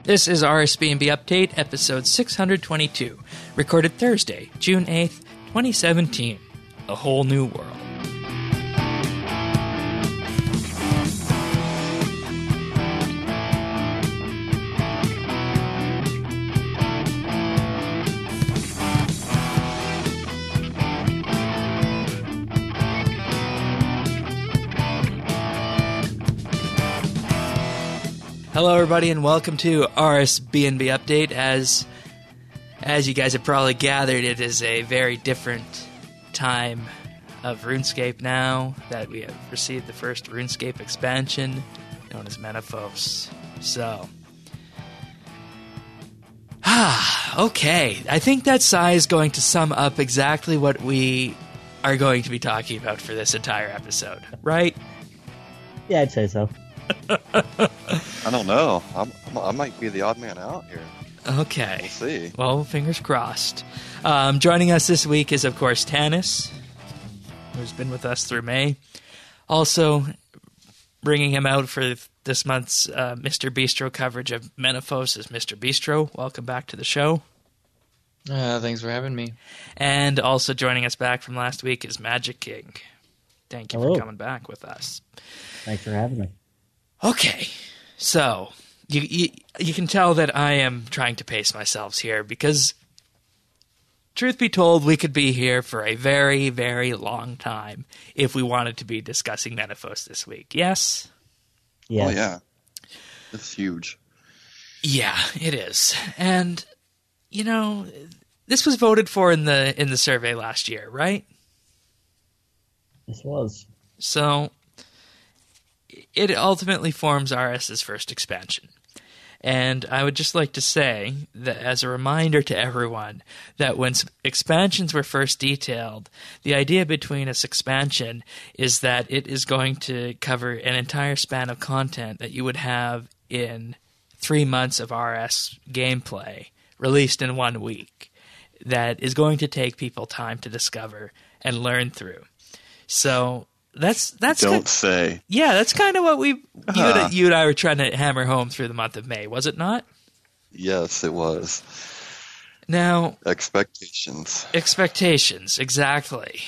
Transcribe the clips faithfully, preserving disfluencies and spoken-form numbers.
This is R S B N B Update, episode six hundred twenty-two, recorded Thursday, June eighth, twenty seventeen. A whole new world. Hello, everybody, and welcome to R S B N B Update. As as you guys have probably gathered, it is a very different time of RuneScape now that we have received the first RuneScape expansion, known as Menaphos. So, ah, okay. I think that sigh is going to sum up exactly what we are going to be talking about for this entire episode, right? Yeah, I'd say so. I don't know. I'm, I'm, I might be the odd man out here. Okay. We'll see. Well, fingers crossed. Um, joining us this week is, of course, Tanis, who's been with us through May. Also, bringing him out for this month's uh, Mister Bistro coverage of Menaphos is Mister Bistro. Welcome back to the show. Uh, thanks for having me. And also joining us back from last week is Magic King. Thank you Hello. for coming back with us. Thanks for having me. Okay, so you, you you can tell that I am trying to pace myself here because, truth be told, we could be here for a very, very long time if we wanted to be discussing Menaphos this week. Yes? Yeah. Oh, yeah. It's huge. Yeah, it is. And, you know, this was voted for in the in the survey last year, right? This was. So it ultimately forms RS's first expansion. And I would just like to say that as a reminder to everyone that when expansions were first detailed, the idea between this expansion is that it is going to cover an entire span of content that you would have in three months of R S gameplay released in one week that is going to take people time to discover and learn through. So That's that's Don't kind, say. Yeah, that's kind of what we you, Uh-huh. and, you and I were trying to hammer home through the month of May, was it not? Yes, it was. Now, Expectations. expectations, exactly.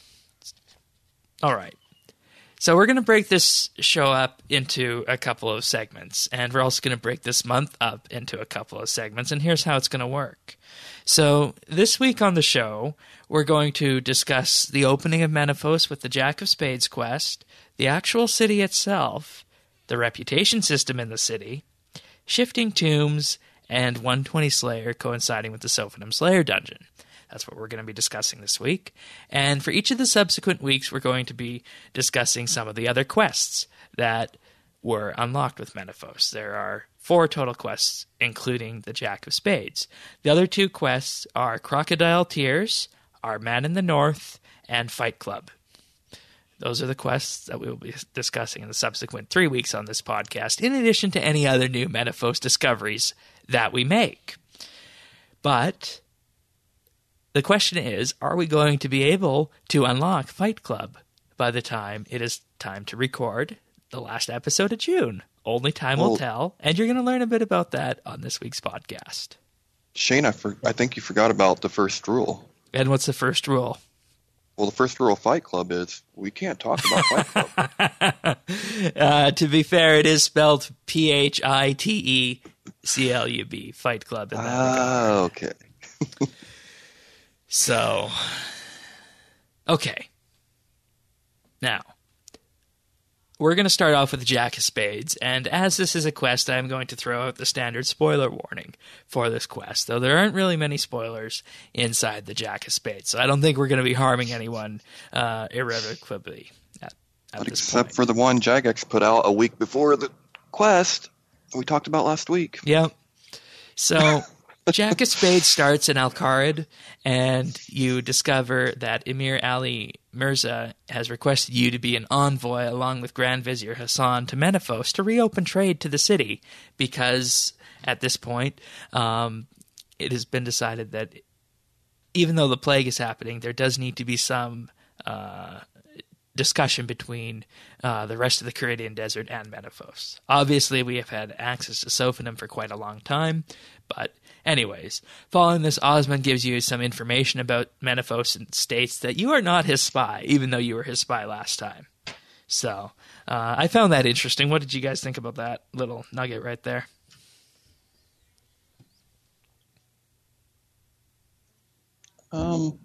All right. So we're going to break this show up into a couple of segments, and we're also going to break this month up into a couple of segments, and here's how it's going to work. So this week on the show, we're going to discuss the opening of Menaphos with the Jack of Spades quest, the actual city itself, the reputation system in the city, shifting tombs, and one twenty Slayer coinciding with the Sophanum Slayer dungeon. That's what we're going to be discussing this week. And for each of the subsequent weeks, we're going to be discussing some of the other quests that were unlocked with Menaphos. There are four total quests, including the Jack of Spades. The other two quests are Crocodile Tears, Our Man in the North, and Fight Club. Those are the quests that we will be discussing in the subsequent three weeks on this podcast, in addition to any other new Menaphos discoveries that we make. But the question is, are we going to be able to unlock Fight Club by the time it is time to record the last episode of June? Only time will Well, tell, and you're going to learn a bit about that on this week's podcast. Shane, I, for, I think you forgot about the first rule. And what's the first rule? Well, the first rule of Fight Club is we can't talk about Fight Club. uh, to be fair, it is spelled P H I T E C L U B, Fight Club. In that regard. Ah, okay. So, okay. Now, we're going to start off with the Jack of Spades, and as this is a quest, I'm going to throw out the standard spoiler warning for this quest, though there aren't really many spoilers inside the Jack of Spades, so I don't think we're going to be harming anyone uh, irrevocably at, at But this except point. for the one Jagex put out a week before the quest we talked about last week. Yep. So, Jack of Spades starts in Al-Kharid, and you discover that Emir Ali Mirza has requested you to be an envoy along with Grand Vizier Hassan to Menaphos to reopen trade to the city, because at this point, um, it has been decided that even though the plague is happening, there does need to be some uh, discussion between uh, the rest of the Caridian Desert and Menaphos. Obviously, we have had access to Sophanum for quite a long time, but anyways, following this, Osmond gives you some information about Menaphos and states that you are not his spy, even though you were his spy last time. So, uh, I found that interesting. What did you guys think about that little nugget right there? Um,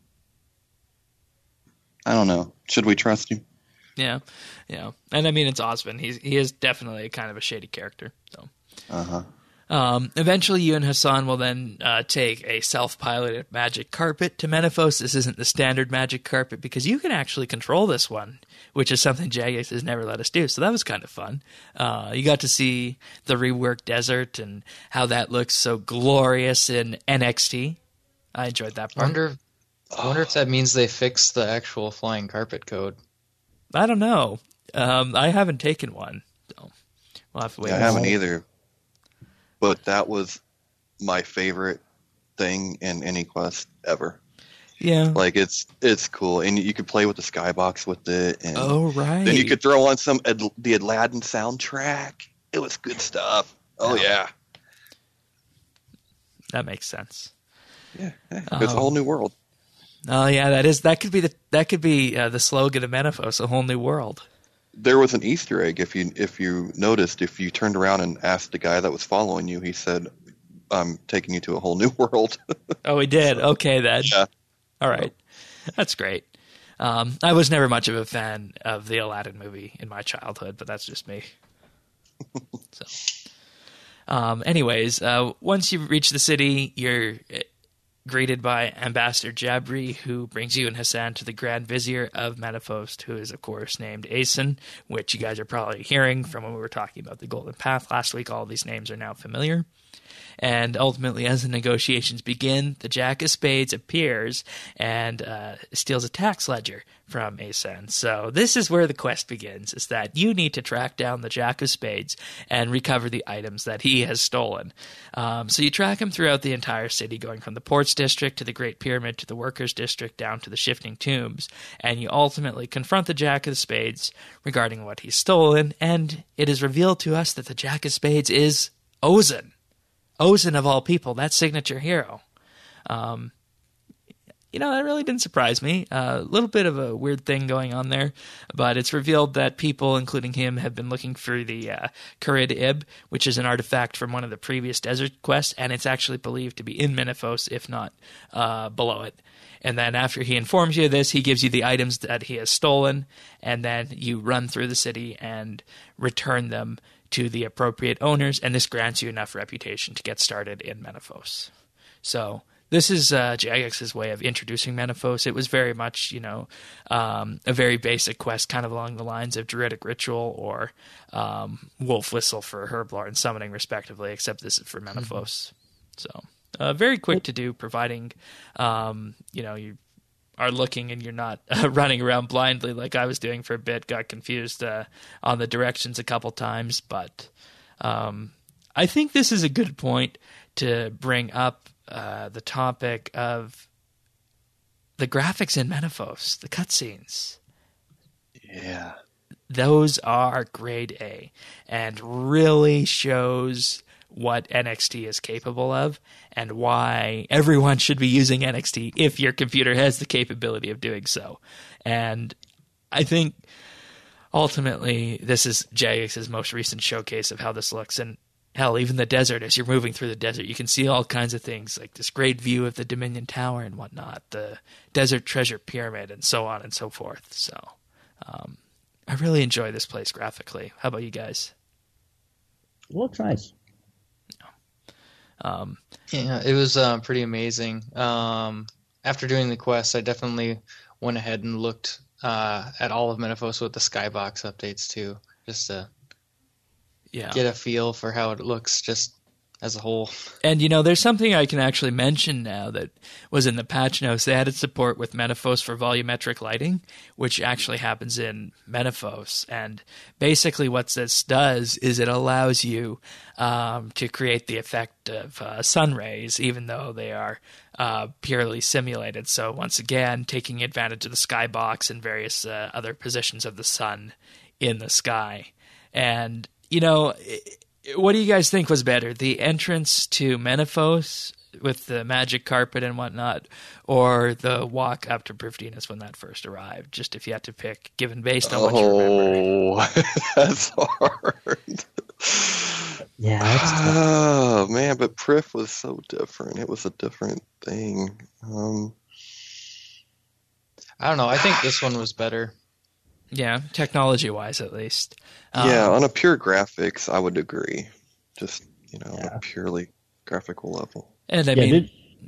I don't know. Should we trust him? Yeah, yeah. And I mean, it's Osmond. He's, he is definitely kind of a shady character. So. Uh-huh. Um, eventually, you and Hassan will then uh, take a self-piloted magic carpet to Menaphos. This isn't the standard magic carpet because you can actually control this one, which is something Jagex has never let us do. So that was kind of fun. Uh, you got to see the reworked desert and how that looks so glorious in N X T. I enjoyed that I part. wonder, I wonder if that means they fixed the actual flying carpet code. I don't know. Um, I haven't taken one. So we'll have to wait. Yeah, I and haven't see. either. But that was my favorite thing in any quest ever. Yeah. Like it's it's cool, and you could play with the skybox with it, and Oh, right. then you could throw on some Ad- the Aladdin soundtrack. It was good stuff. Oh Yeah. yeah, That makes sense. yeah. yeah. It's a whole new world. Oh, yeah, that is that could be the that could be uh, the slogan of Menaphos, a whole new world. There was an Easter egg. If you if you noticed, if you turned around and asked the guy that was following you, he said, "I'm taking you to a whole new world." Oh, he did. Okay, then. Yeah. All right, that's great. Um, I was never much of a fan of the Aladdin movie in my childhood, but that's just me. So, um, anyways, uh, once you reach the city, you're greeted by Ambassador Jabri, who brings you and Hassan to the Grand Vizier of Menaphos, who is, of course, named Aeson, which you guys are probably hearing from when we were talking about the Golden Path last week. All these names are now familiar. And ultimately, as the negotiations begin, the Jack of Spades appears and uh, steals a tax ledger from Aeson. So this is where the quest begins, is that you need to track down the Jack of Spades and recover the items that he has stolen. Um, so you track him throughout the entire city, going from the Ports District to the Great Pyramid to the Workers' District down to the Shifting Tombs, and you ultimately confront the Jack of Spades regarding what he's stolen, and it is revealed to us that the Jack of Spades is Ozen. Ozen, of all people, that signature hero. Um, you know, that really didn't surprise me. A uh, little bit of a weird thing going on there, but it's revealed that people, including him, have been looking for the uh, Carid Ib, which is an artifact from one of the previous desert quests, and it's actually believed to be in Menaphos, if not uh, below it. And then after he informs you of this, he gives you the items that he has stolen, and then you run through the city and return them to the appropriate owners, and this grants you enough reputation to get started in Menaphos. So this is uh, Jagex's way of introducing Menaphos. It was very much, you know, um, a very basic quest, kind of along the lines of Druidic Ritual or um, Wolf Whistle for Herblore and Summoning, respectively, except this is for Menaphos. Mm-hmm. So uh, very quick to do, providing, um, you know, you are looking and you're not uh, running around blindly like I was doing for a bit. Got confused uh, on the directions a couple times, but um, I think this is a good point to bring up uh, the topic of the graphics in Menaphos, the cutscenes. Yeah. Those are grade A and really shows what N X T is capable of and why everyone should be using N X T if your computer has the capability of doing so. And I think ultimately this is Jagex's most recent showcase of how this looks. And hell, even the desert, as you're moving through the desert, you can see all kinds of things like this great view of the Dominion Tower and whatnot, the Desert Treasure Pyramid and so on and so forth. So um, I really enjoy this place graphically. How about you guys? It looks nice. Um, Yeah, it was uh, pretty amazing. Um, after doing the quest, I definitely went ahead and looked uh, at all of Menaphos with the Skybox updates too, just to yeah. get a feel for how it looks just as a whole. And, you know, there's something I can actually mention now that was in the patch notes. They added support with Menaphos for volumetric lighting, which actually happens in Menaphos. And basically what this does is it allows you um, to create the effect of uh, sun rays, even though they are uh, purely simulated. So once again, taking advantage of the skybox and various uh, other positions of the sun in the sky. And, you know... It, what do you guys think was better, the entrance to Menaphos with the magic carpet and whatnot, or the walk up to Proof Venus when that first arrived? Just if you had to pick, given based on what you remember. Oh, that's hard. Yeah. That's Oh man, but Prif was so different. It was a different thing. Um, I don't know. I think this one was better. Yeah, technology-wise at least. yeah, Um, on a pure graphics, I would agree. Just you know, on Yeah. a purely graphical level. and I yeah, mean, dude,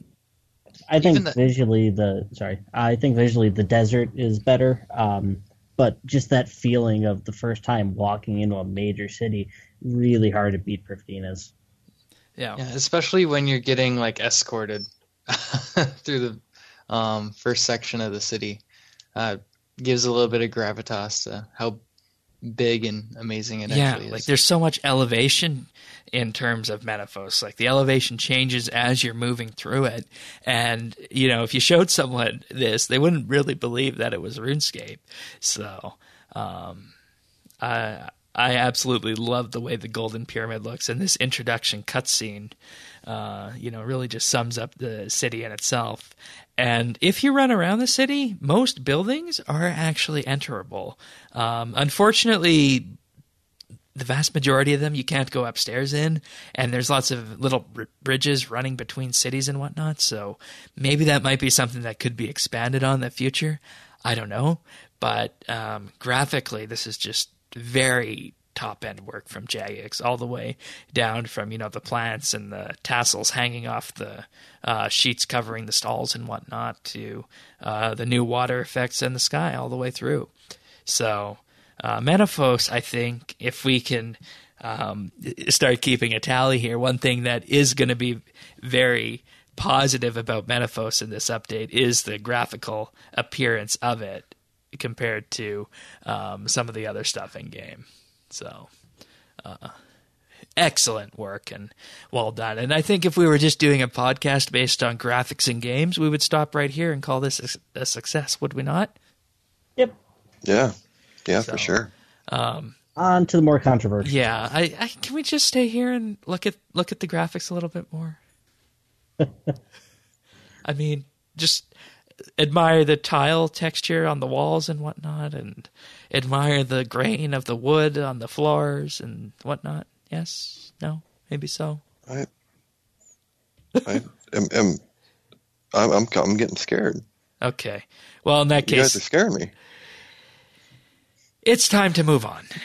I think Even the- visually the sorry, I think visually the desert is better. Um, but just that feeling of the first time walking into a major city, really hard to beat Prifdina's. yeah. Yeah, especially when you're getting like escorted through the um, first section of the city. Uh, gives a little bit of gravitas to how big and amazing it Yeah, actually is. like there's so much elevation in terms of Menaphos. Like the elevation changes as you're moving through it. And, you know, if you showed someone this, they wouldn't really believe that it was RuneScape. So, um, I I absolutely love the way the Golden Pyramid looks. And this introduction cutscene, uh, you know, really just sums up the city in itself. And if you run around the city, most buildings are actually enterable. Um, unfortunately, the vast majority of them you can't go upstairs in, and there's lots of little br- bridges running between cities and whatnot, so maybe that might be something that could be expanded on in the future. I don't know. But um, graphically, this is just very top-end work from Jagex, all the way down from, you know, the plants and the tassels hanging off the uh, sheets covering the stalls and whatnot to uh, the new water effects in the sky all the way through. So uh, Menaphos, I think, if we can um, start keeping a tally here, one thing that is going to be very positive about Menaphos in this update is the graphical appearance of it compared to um, some of the other stuff in game. So, uh, excellent work and well done. And I think if we were just doing a podcast based on graphics and games, we would stop right here and call this a, a success, would we not? Yep. Yeah, yeah, So, for sure. Um, On to the more controversial. yeah, I, I can we just stay here and look at look at the graphics a little bit more? I mean, just admire the tile texture on the walls and whatnot, and admire the grain of the wood on the floors and whatnot. Yes? No? Maybe so? I, I am, am I'm, I'm, I'm getting scared. Okay. Well, in that You guys case, are scaring me. it's time to move on.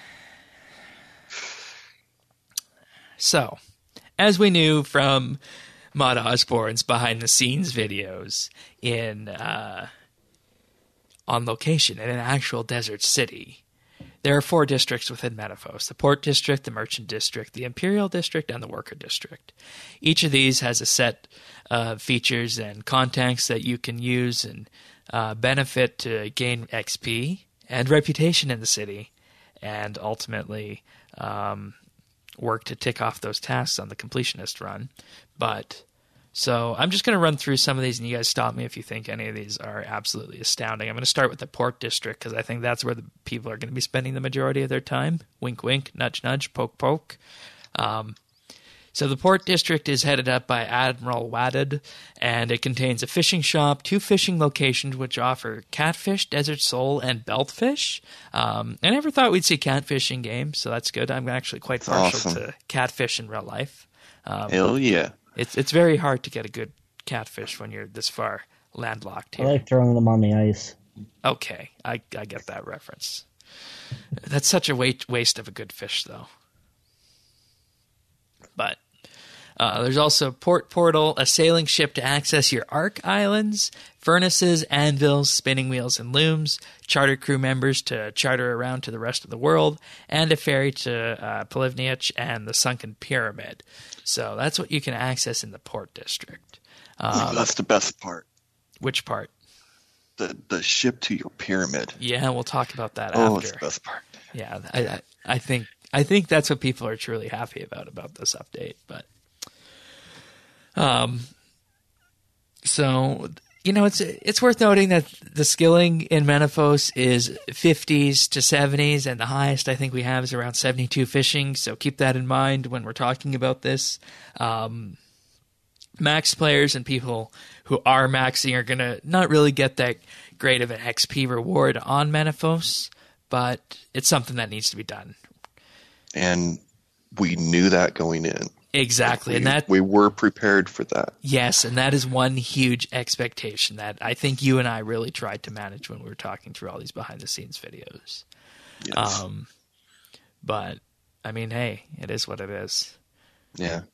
So, as we knew from Mod Osborne's behind-the-scenes videos in uh, on location in an actual desert city, there are four districts within Menaphos: the Port District, the Merchant District, the Imperial District, and the Worker District. Each of these has a set of features and contacts that you can use and uh, benefit to gain X P and reputation in the city, and ultimately um, work to tick off those tasks on the completionist run. But so I'm just going to run through some of these, and you guys stop me if you think any of these are absolutely astounding. I'm going to start with the Port District because I think that's where the people are going to be spending the majority of their time. Wink, wink, nudge, nudge, poke, poke. Um, so the Port District is headed up by Admiral Wadid, and it contains a fishing shop, two fishing locations which offer catfish, desert sole, and beltfish. Um, I never thought we'd see catfish in game, so that's good. I'm actually quite That's partial awesome. to catfish in real life. Um, Hell yeah. it's it's very hard to get a good catfish when you're this far landlocked I here. like throwing them on the ice. Okay, I I get that reference. That's such a wait, waste of a good fish, though. But Uh, there's also Port Portal, a sailing ship to access your Ark Islands, furnaces, anvils, spinning wheels, and looms, charter crew members to charter around to the rest of the world, and a ferry to uh, Plivnich and the Sunken Pyramid. So that's what you can access in the Port District. Um, oh, that's the best part. Which part? The the ship to your pyramid. Yeah, we'll talk about that Oh, after. it's the best part. Yeah, I, I, I think I think that's what people are truly happy about about this update. But, um, so you know, it's it's worth noting that the skilling in Menaphos is fifties to seventies, and the highest I think we have is around seventy-two fishing. So keep that in mind when we're talking about this. Um, max players and people who are maxing are going to not really get that great of an X P reward on Menaphos, but it's something that needs to be done. And we knew that going in. Exactly. We, and that we were prepared for that. Yes, and that is one huge expectation that I think you and I really tried to manage when we were talking through all these behind the scenes videos. Yes. Um, but I mean, hey, it is what it is. Yeah.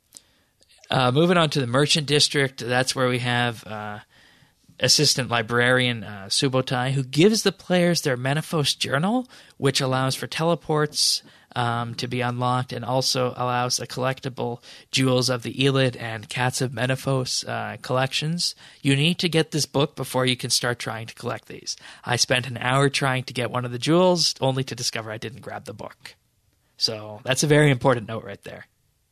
Uh, moving on to the Merchant District, that's where we have uh, Assistant Librarian uh, Subotai, who gives the players their Menaphos journal, which allows for teleports um, to be unlocked and also allows the collectible Jewels of the Elid and Cats of Menaphos uh, collections. You need to get this book before you can start trying to collect these. I spent an hour trying to get one of the jewels, only to discover I didn't grab the book. So that's a very important note right there.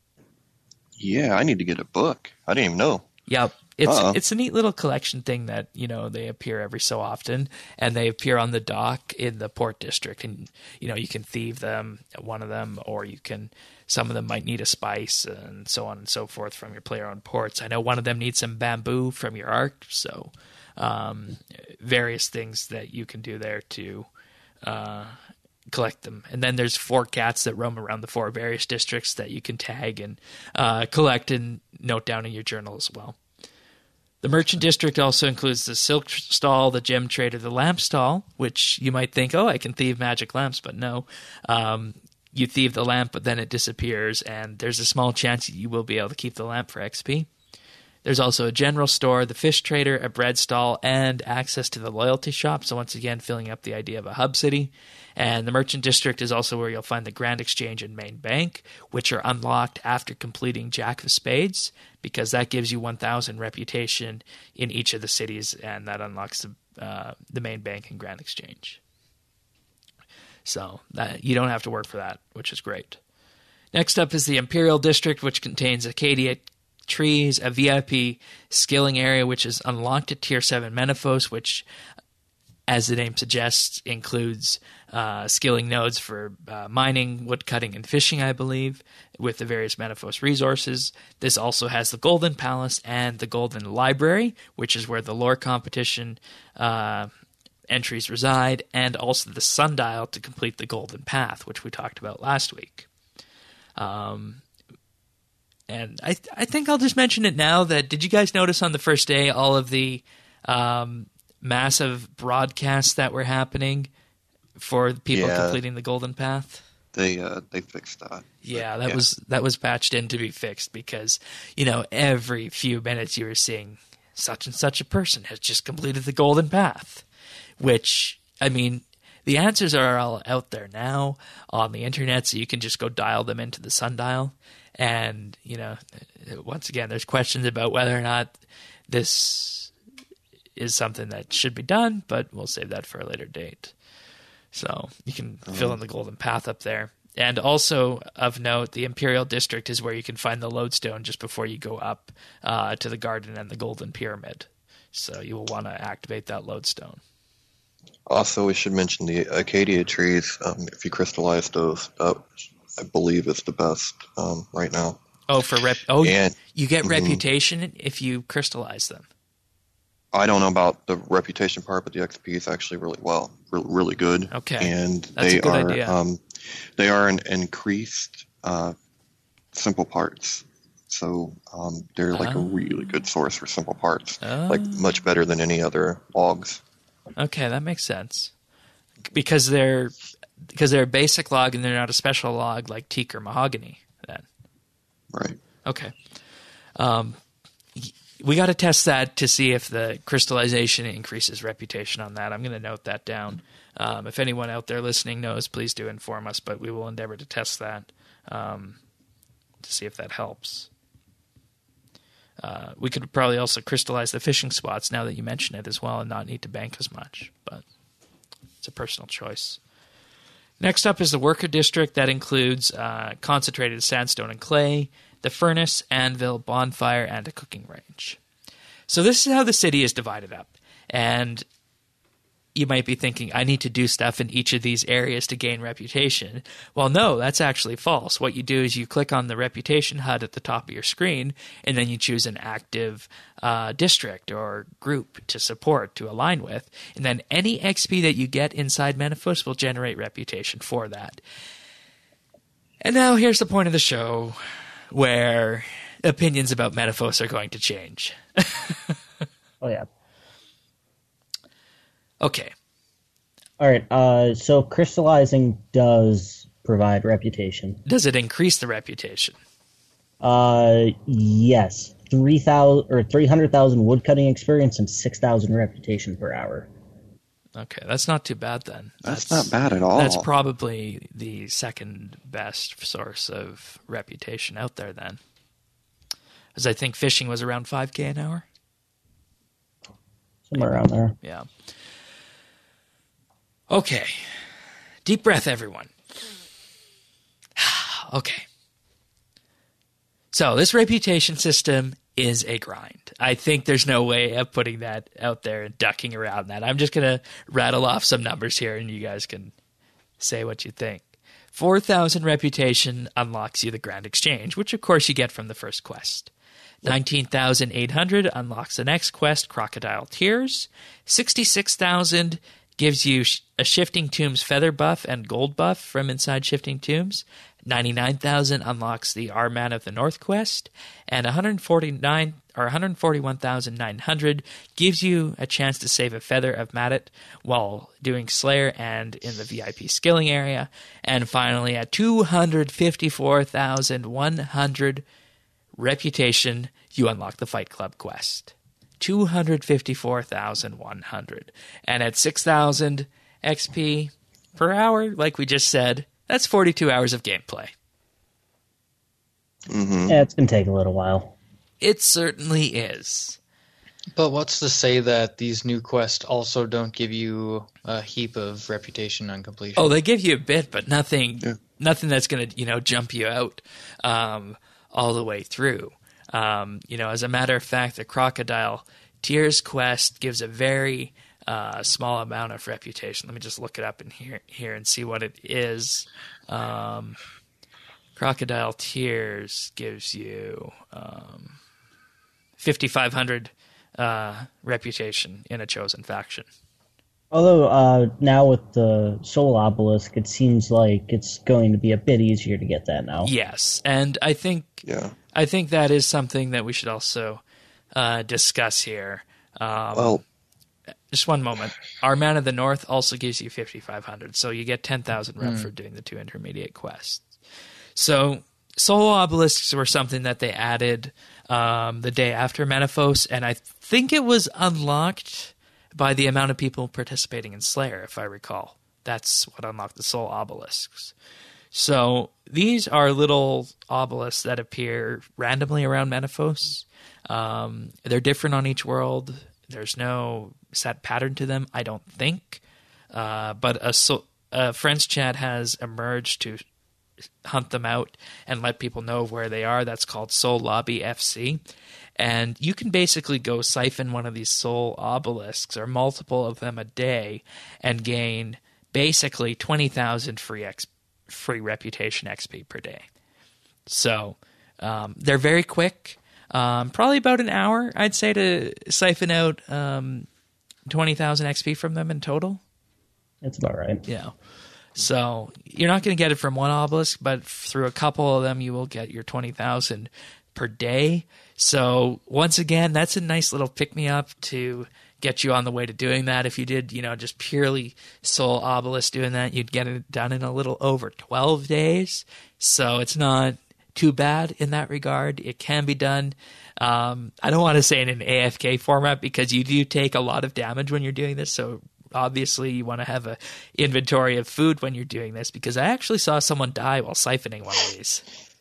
Yeah, I need to get a book. I didn't even know. Yep. It's Uh-oh. it's a neat little collection thing that, you know, they appear every so often, and they appear on the dock in the Port District, and, you know, you can thieve them, one of them, or you can, some of them might need a spice and so on and so forth from your player-owned ports. I know one of them needs some bamboo from your Ark, so um, various things that you can do there to uh, collect them. And then there's four cats that roam around the four various districts that you can tag and uh, collect and note down in your journal as well. The Merchant District also includes the Silk Stall, the Gem Trader, the Lamp Stall, which you might think, oh, I can thieve magic lamps, but no. Um, you thieve the lamp, but then it disappears, and there's a small chance you will be able to keep the lamp for X P. There's also a general store, the Fish Trader, a bread stall, and access to the loyalty shop, so once again, filling up the idea of a hub city. And the Merchant District is also where you'll find the Grand Exchange and Main Bank, which are unlocked after completing Jack of Spades, because that gives you one thousand reputation in each of the cities, and that unlocks the, uh, the Main Bank and Grand Exchange. So that, you don't have to work for that, which is great. Next up is the Imperial District, which contains Acadia trees, a V I P skilling area, which is unlocked at Tier seven Menaphos, which, as the name suggests, includes uh, skilling nodes for uh, mining, woodcutting, and fishing, I believe, with the various Menaphos resources. This also has the Golden Palace and the Golden Library, which is where the lore competition uh, entries reside, and also the Sundial to complete the Golden Path, which we talked about last week. Um, and I, th- I think I'll just mention it now that, did you guys notice on the first day all of the um, massive broadcasts that were happening for people Yeah. completing the Golden Path? They uh, they fixed that. Yeah, that Yeah. was that was patched in to be fixed because, you know, every few minutes you were seeing such and such a person has just completed the Golden Path, which, I mean, the answers are all out there now on the internet, so you can just go dial them into the sundial. And, you know, once again, there's questions about whether or not this is something that should be done, but we'll save that for a later date. So you can Oh. fill in the Golden Path up there. And also of note, the Imperial District is where you can find the lodestone just before you go up uh, to the garden and the Golden Pyramid. So you will want to activate that lodestone. Also, we should mention the Acadia trees. Um, if you crystallize those, that I believe is the best um, right now. Oh, for rep. Oh, And- you get mhm. reputation if you crystallize them. I don't know about the reputation part, but the X P is actually really well, re- really good. Okay. and That's they a good are idea. um, they are an increased uh, simple parts. So um, they're like Oh. a really good source for simple parts, Oh. like much better than any other logs. Okay, that makes sense. Because they're because they're a basic log and they're not a special log like teak or mahogany. Then Right. Okay. Um, we got to test that to see if the crystallization increases reputation on that. I'm going to note that down. Um, if anyone out there listening knows, please do inform us, but we will endeavor to test that um, to see if that helps. Uh, we could probably also crystallize the fishing spots now that you mention it as well and not need to bank as much, but it's a personal choice. Next up is the worker district. That includes uh, concentrated sandstone and clay, the furnace, anvil, bonfire, and a cooking range. So this is how the city is divided up. And you might be thinking, I need to do stuff in each of these areas to gain reputation. Well, no, that's actually false. What you do is you click on the reputation H U D at the top of your screen, and then you choose an active uh, district or group to support, to align with. And then any X P that you get inside Menaphos will generate reputation for that. And now here's the point of the show where opinions about Menaphos are going to change. Oh, yeah. Okay. All right. Uh, so crystallizing does provide reputation. Does it increase the reputation? Uh, yes. Three thousand or three hundred thousand woodcutting experience and six thousand reputation per hour. Okay, that's not too bad then. That's, that's not bad at all. That's probably the second best source of reputation out there then. Because I think fishing was around five K an hour. Somewhere around there. Yeah. Okay. Deep breath, everyone. Okay. So this reputation system is a grind. I think there's no way of putting that out there and ducking around that. I'm just going to rattle off some numbers here and you guys can say what you think. four thousand reputation unlocks you the Grand Exchange, which of course you get from the first quest. nineteen thousand eight hundred unlocks the next quest, Crocodile Tears. sixty-six thousand gives you a Shifting Tombs feather buff and gold buff from inside Shifting Tombs. ninety-nine thousand unlocks the Our Man of the North quest, and one hundred forty-nine or one hundred forty-one thousand nine hundred gives you a chance to save a feather of Madet while doing Slayer and in the V I P skilling area. And finally, at two hundred fifty-four thousand one hundred reputation, you unlock the Fight Club quest. two hundred fifty-four thousand one hundred. And at six thousand X P per hour, like we just said, that's forty-two hours of gameplay. Mm-hmm. Yeah, it's going to take a little while. It certainly is. But what's to say that these new quests also don't give you a heap of reputation on completion? Oh, they give you a bit, but nothing Yeah. nothing that's going to, you know, jump you out um, all the way through. Um, you know, as a matter of fact, the Crocodile Tears quest gives a very uh, small amount of reputation. Let me just look it up in here, here and see what it is. Um, Crocodile Tears gives you um, fifty-five hundred uh, reputation in a chosen faction. Although uh, now with the Soul Obelisk, it seems like it's going to be a bit easier to get that now. Yes, and I think Yeah. I think that is something that we should also uh, discuss here. Um, Well, just one moment. Our Man of the North also gives you fifty-five hundred, so you get ten thousand rep Mm. for doing the two intermediate quests. So Soul Obelisks were something that they added um, the day after Menaphos, and I think it was unlocked by the amount of people participating in Slayer, if I recall. That's what unlocked the Soul Obelisks. So these are little obelisks that appear randomly around Menaphos. Um, they're different on each world. There's no set pattern to them, I don't think. Uh, but a, so, a friends chat has emerged to hunt them out and let people know where they are. That's called Soul Lobby F C. And you can basically go siphon one of these soul obelisks or multiple of them a day and gain basically twenty thousand free X P. Free reputation X P per day. So um, they're very quick. Um, probably about an hour, I'd say, to siphon out um, twenty thousand X P from them in total. That's about right. Yeah. So you're not going to get it from one obelisk, but through a couple of them, you will get your twenty thousand per day. So once again, that's a nice little pick-me-up to get you on the way to doing that. If you did, you know, just purely soul obelisk doing that, you'd get it done in a little over twelve days. So it's not too bad in that regard. It can be done. Um, I don't want to say in an A F K format because you do take a lot of damage when you're doing this. So obviously you want to have a inventory of food when you're doing this, because I actually saw someone die while siphoning one of these.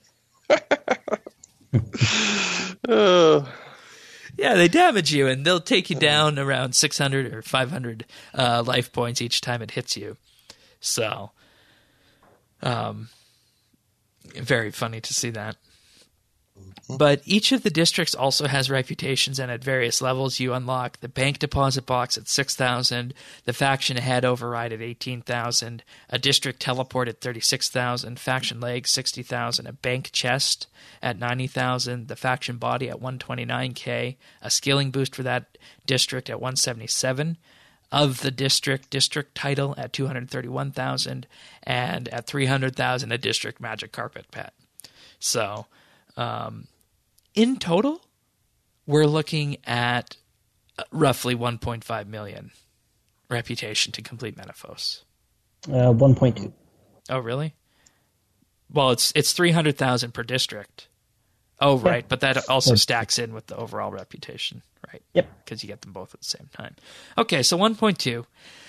Oh. Yeah, they damage you, and they'll take you down around six hundred or five hundred uh, life points each time it hits you. So, um, very funny to see that. But each of the districts also has reputations, and at various levels you unlock the bank deposit box at six thousand, the faction head override at eighteen thousand, a district teleport at thirty-six thousand, faction leg sixty thousand, a bank chest at ninety thousand, the faction body at one hundred twenty-nine K, a skilling boost for that district at one hundred seventy-seven, of the district district title at two hundred thirty-one thousand, and at three hundred thousand a district magic carpet pet. So, um, in total, we're looking at roughly one point five million reputation to complete Menaphos. Uh, one point two. Oh, really? Well, it's it's three hundred thousand per district. Oh, right, Yeah. but that also stacks in with the overall reputation, right? Yep. Because you get them both at the same time. Okay, so one point two.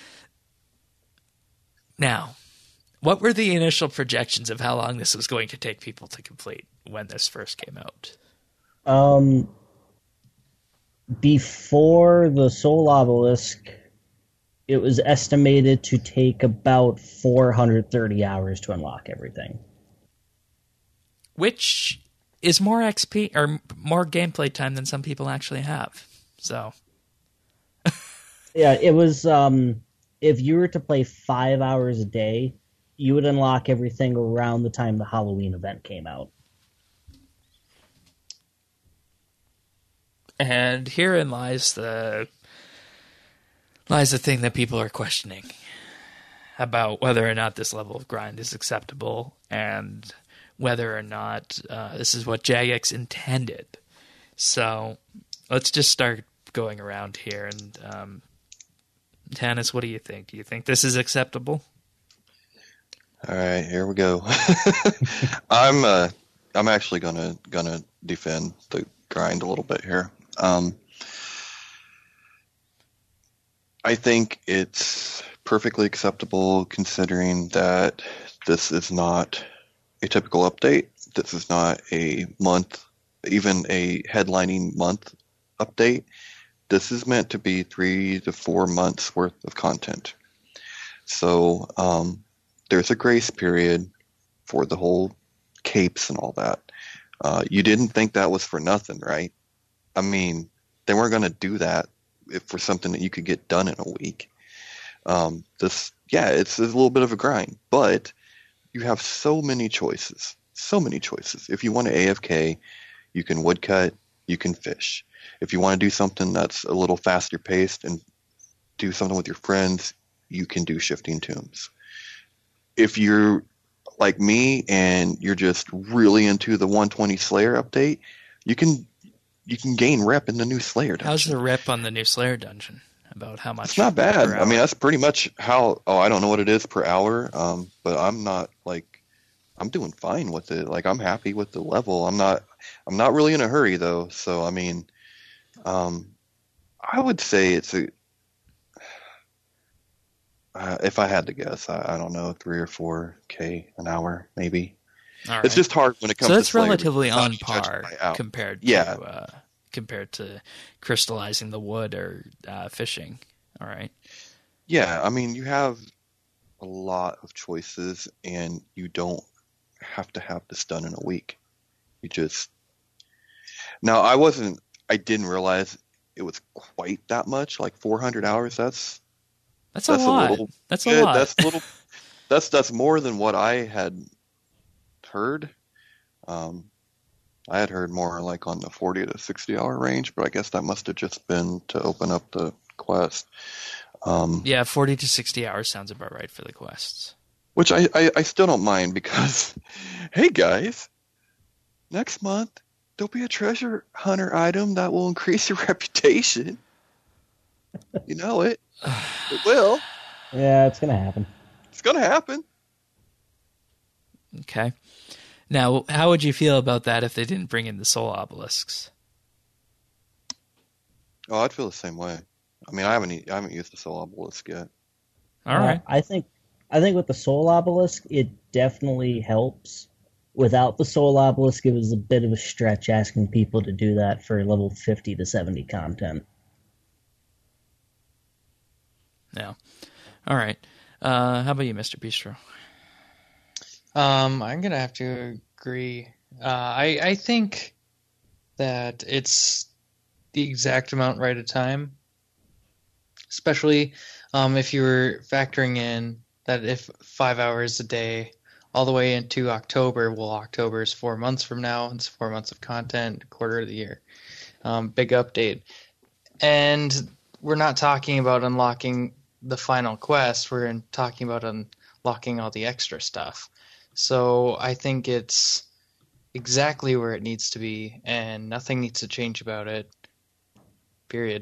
Now, what were the initial projections of how long this was going to take people to complete when this first came out? Um, before the Soul Obelisk, it was estimated to take about four hundred thirty hours to unlock everything. Which is more X P or more gameplay time than some people actually have. So, Yeah, it was, um, if you were to play five hours a day, you would unlock everything around the time the Halloween event came out. and herein lies the lies the thing that people are questioning about whether or not this level of grind is acceptable, and whether or not uh, this is what Jagex intended. So let's just start going around here. And um, Tanis, what do you think? Do you think this is acceptable? All right, here we go. I'm uh, I'm actually gonna gonna defend the grind a little bit here. Um, I think it's perfectly acceptable considering that this is not a typical update. This is not a month, even a headlining month update. This is meant to be three to four months worth of content. So um, there's a grace period for the whole capes and all that. Uh, you didn't think that was for nothing, right? I mean, they weren't going to do that if for something that you could get done in a week. Um, this, yeah, it's a little bit of a grind, but you have so many choices, so many choices. If you want to A F K, you can woodcut, you can fish. If you want to do something that's a little faster paced and do something with your friends, you can do shifting tombs. If you're like me and you're just really into the one twenty Slayer update, you can you can gain rep in the new Slayer dungeon. How's the rep on the new Slayer dungeon? About how much? It's not bad. per I mean, hour? that's pretty much how. Oh, I don't know what it is per hour. Um, but I'm not like I'm doing fine with it. Like I'm happy with the level. I'm not. I'm not really in a hurry though. So I mean, um, I would say it's a. Uh, if I had to guess, I, I don't know, three or four k an hour, maybe. All right. It's just hard when it comes. So to that's Slayer relatively because on it's not par judged by hour. compared to Yeah. uh, compared to crystallizing the wood or uh, fishing. All right. Yeah, I mean, you have a lot of choices, and you don't have to have this done in a week. You just now, I wasn't, I didn't realize it was quite that much, like four hundred hours. That's That's a that's a lot. little That's a good. lot. That's a little. That's that's more than what I had heard. Um, I had heard more like on the forty to sixty hour range, but I guess that must have just been to open up the quest. Um, Yeah, forty to sixty hours sounds about right for the quests. Which I, I, I still don't mind because, hey guys, next month there'll be a treasure hunter item that will increase your reputation. You know it. It will. Yeah, it's gonna happen. It's going to happen. Okay. Now, how would you feel about that if they didn't bring in the soul obelisks? Oh, I'd feel the same way. I mean, I haven't I haven't used the soul obelisk yet. All Uh, right. I think I think with the soul obelisk, it definitely helps. Without the soul obelisk, it was a bit of a stretch asking people to do that for level fifty to seventy content. Yeah. All right. Uh, how about you, Mister Bistro? Um, I'm gonna have to agree. Uh, I I think that it's the exact amount right of time, especially um, if you were factoring in that if five hours a day all the way into October, well, October is four months from now. It's four months of content, a quarter of the year. Um, big update. And we're not talking about unlocking the final quest. We're in, talking about unlocking all the extra stuff. So I think it's exactly where it needs to be, and nothing needs to change about it. Period.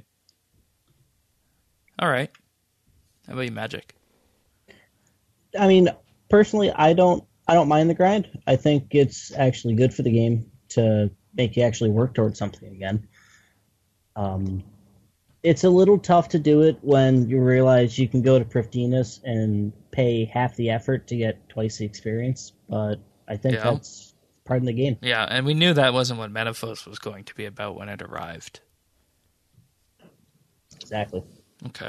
All right. How about you, Magic? I mean, personally, I don't I don't mind the grind. I think it's actually good for the game to make you actually work towards something again. Um, it's a little tough to do it when you realize you can go to Prifddinas and pay half the effort to get twice the experience, but I think Yeah. that's part of the game. Yeah, and we knew that wasn't what Metaphos was going to be about when it arrived. Exactly. Okay.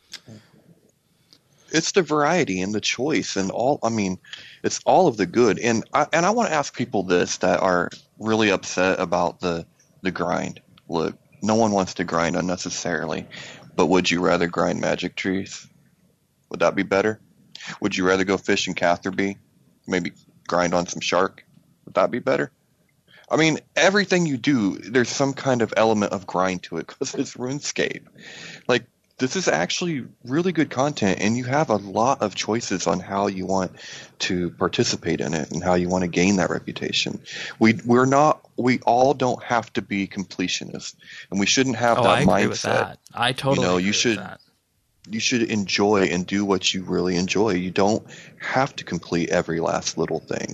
It's the variety and the choice and all. I mean, it's all of the good. And I, and I want to ask people this that are really upset about the the grind. Look, no one wants to grind unnecessarily, but would you rather grind magic trees? Would that be better? Would you rather go fish in Catherby? Maybe grind on some shark? Would that be better? I mean, everything you do, there's some kind of element of grind to it because it's RuneScape. Like, this is actually really good content, and you have a lot of choices on how you want to participate in it and how you want to gain that reputation. We we're not we all don't have to be completionists, and we shouldn't have Oh, that I agree mindset. with that. I totally You know, agree you with should- that. You should enjoy and do what you really enjoy. You don't have to complete every last little thing.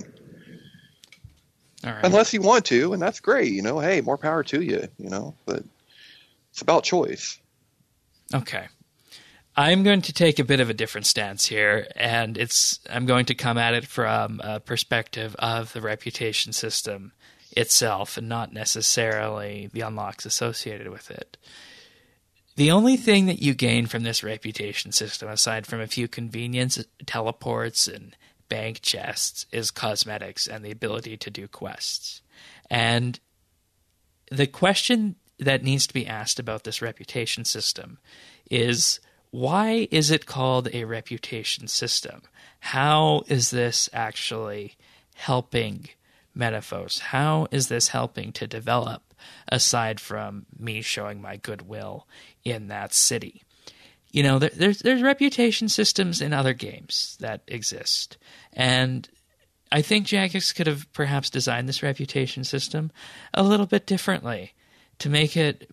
All right. Unless you want to, and that's great, you know, hey, more power to you, you know, but it's about choice. Okay. I'm going to take a bit of a different stance here, and it's I'm going to come at it from a perspective of the reputation system itself and not necessarily the unlocks associated with it. The only thing that you gain from this reputation system, aside from a few convenience teleports and bank chests, is cosmetics and the ability to do quests. And the question that needs to be asked about this reputation system is, why is it called a reputation system? How is this actually helping Metaphos? How is this helping to develop, aside from me showing my goodwill in that city? You know, there, there's there's reputation systems in other games that exist, and I think Jagex could have perhaps designed this reputation system a little bit differently to make it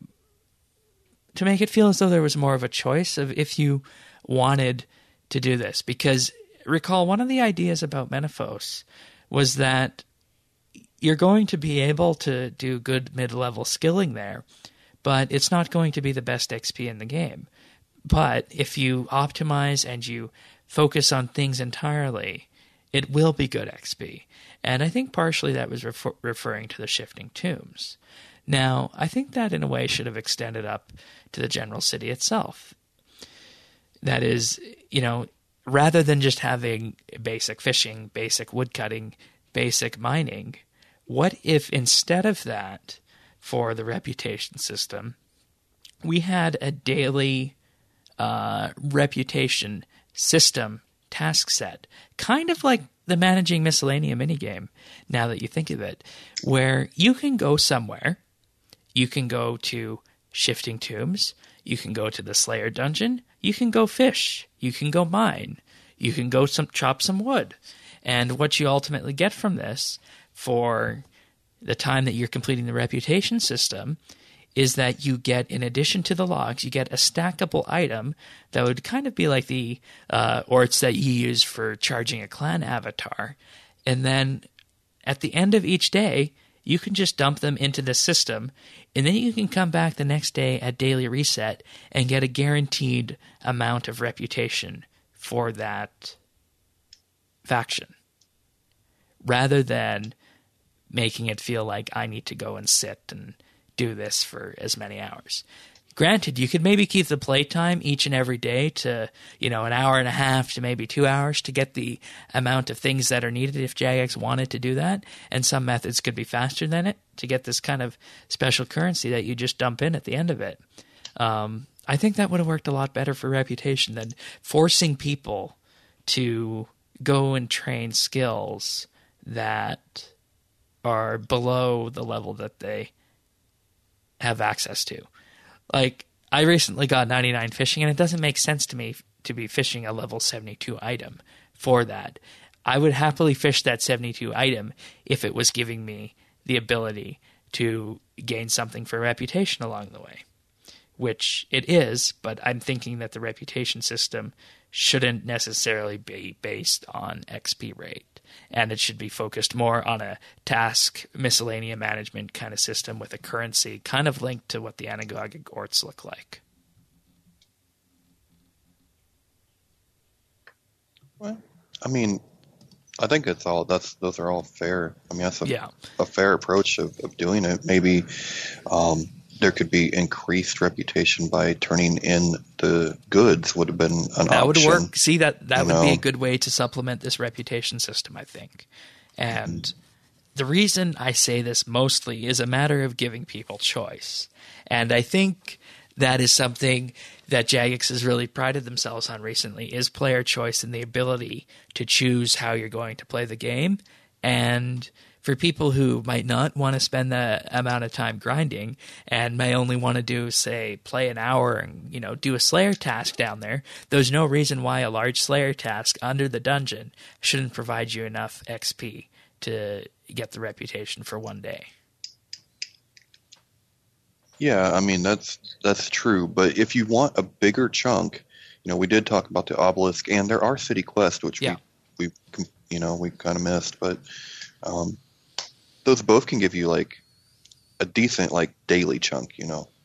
to make it feel as though there was more of a choice of if you wanted to do this. Because recall, one of the ideas about Metaphos was that you're going to be able to do good mid-level skilling there, but it's not going to be the best X P in the game. But if you optimize and you focus on things entirely, it will be good X P. And I think partially that was refer- referring to the shifting tombs. Now, I think that in a way should have extended up to the general city itself. That is, you know, rather than just having basic fishing, basic woodcutting, basic mining, what if instead of that, for the reputation system, we had a daily uh, reputation system task set, kind of like the Managing Miscellanea minigame, now that you think of it, where you can go somewhere, you can go to Shifting Tombs, you can go to the Slayer Dungeon, you can go fish, you can go mine, you can go some chop some wood. And what you ultimately get from this for the time that you're completing the reputation system is that you get, in addition to the logs, you get a stackable item that would kind of be like the uh, orts that you use for charging a clan avatar. And then at the end of each day, you can just dump them into the system, and then you can come back the next day at daily reset and get a guaranteed amount of reputation for that faction, rather than making it feel like I need to go and sit and do this for as many hours. Granted, you could maybe keep the playtime each and every day to, you know, an hour and a half to maybe two hours to get the amount of things that are needed if Jagex wanted to do that. And some methods could be faster than it to get this kind of special currency that you just dump in at the end of it. Um, I think that would have worked a lot better for reputation than forcing people to go and train skills that are below the level that they have access to. Like, I recently got ninety-nine fishing, and it doesn't make sense to me to be fishing a level seventy-two item for that. I would happily fish that seventy-two item if it was giving me the ability to gain something for reputation along the way, which it is, but I'm thinking that the reputation system shouldn't necessarily be based on X P rate, and it should be focused more on a task miscellanea management kind of system with a currency kind of linked to what the anagogic orts look like. Well, I mean, I think it's all that's those are all fair. I mean, that's a, Yeah. a fair approach of, of doing it. Maybe um, there could be increased reputation by turning in the goods would have been an That would option. work. See, that that you would be know. a good way to supplement this reputation system, I think. And the reason I say this mostly is a matter of giving people choice. And I think that is something that Jagex has really prided themselves on recently, is player choice and the ability to choose how you're going to play the game. And for people who might not want to spend that amount of time grinding and may only want to do, say, play an hour and, you know, do a Slayer task down there, there's no reason why a large Slayer task under the dungeon shouldn't provide you enough X P to get the reputation for one day. Yeah, I mean that's that's true. But if you want a bigger chunk, you know, we did talk about the obelisk, and there are city quests, which Yeah. we we you know we kind of missed, but um, those both can give you like a decent like daily chunk, you know.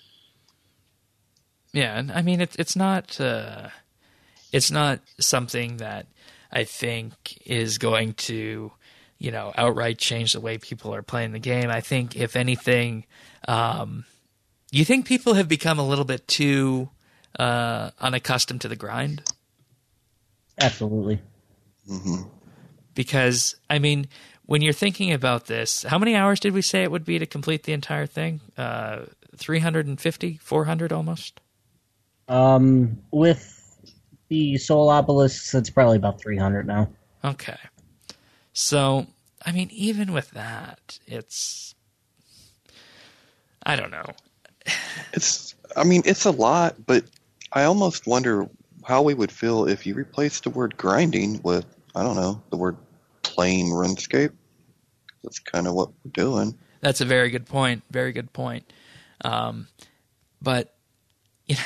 Yeah, and I mean it's it's not uh, it's not something that I think is going to, you know, outright change the way people are playing the game. I think if anything, um, you think people have become a little bit too uh, unaccustomed to the grind? Absolutely. hmm Because, I mean, when you're thinking about this, how many hours did we say it would be to complete the entire thing? Uh, three hundred fifty, four hundred almost? Um, with the Soul Obelisks, it's probably about three hundred now. Okay. So, I mean, even with that, it's... I don't know. It's I mean it's a lot, but I almost wonder how we would feel if you replaced the word grinding with, I don't know, the word playing RuneScape. That's kind of what we're doing. That's a very good point. Very good point. Um, but you know,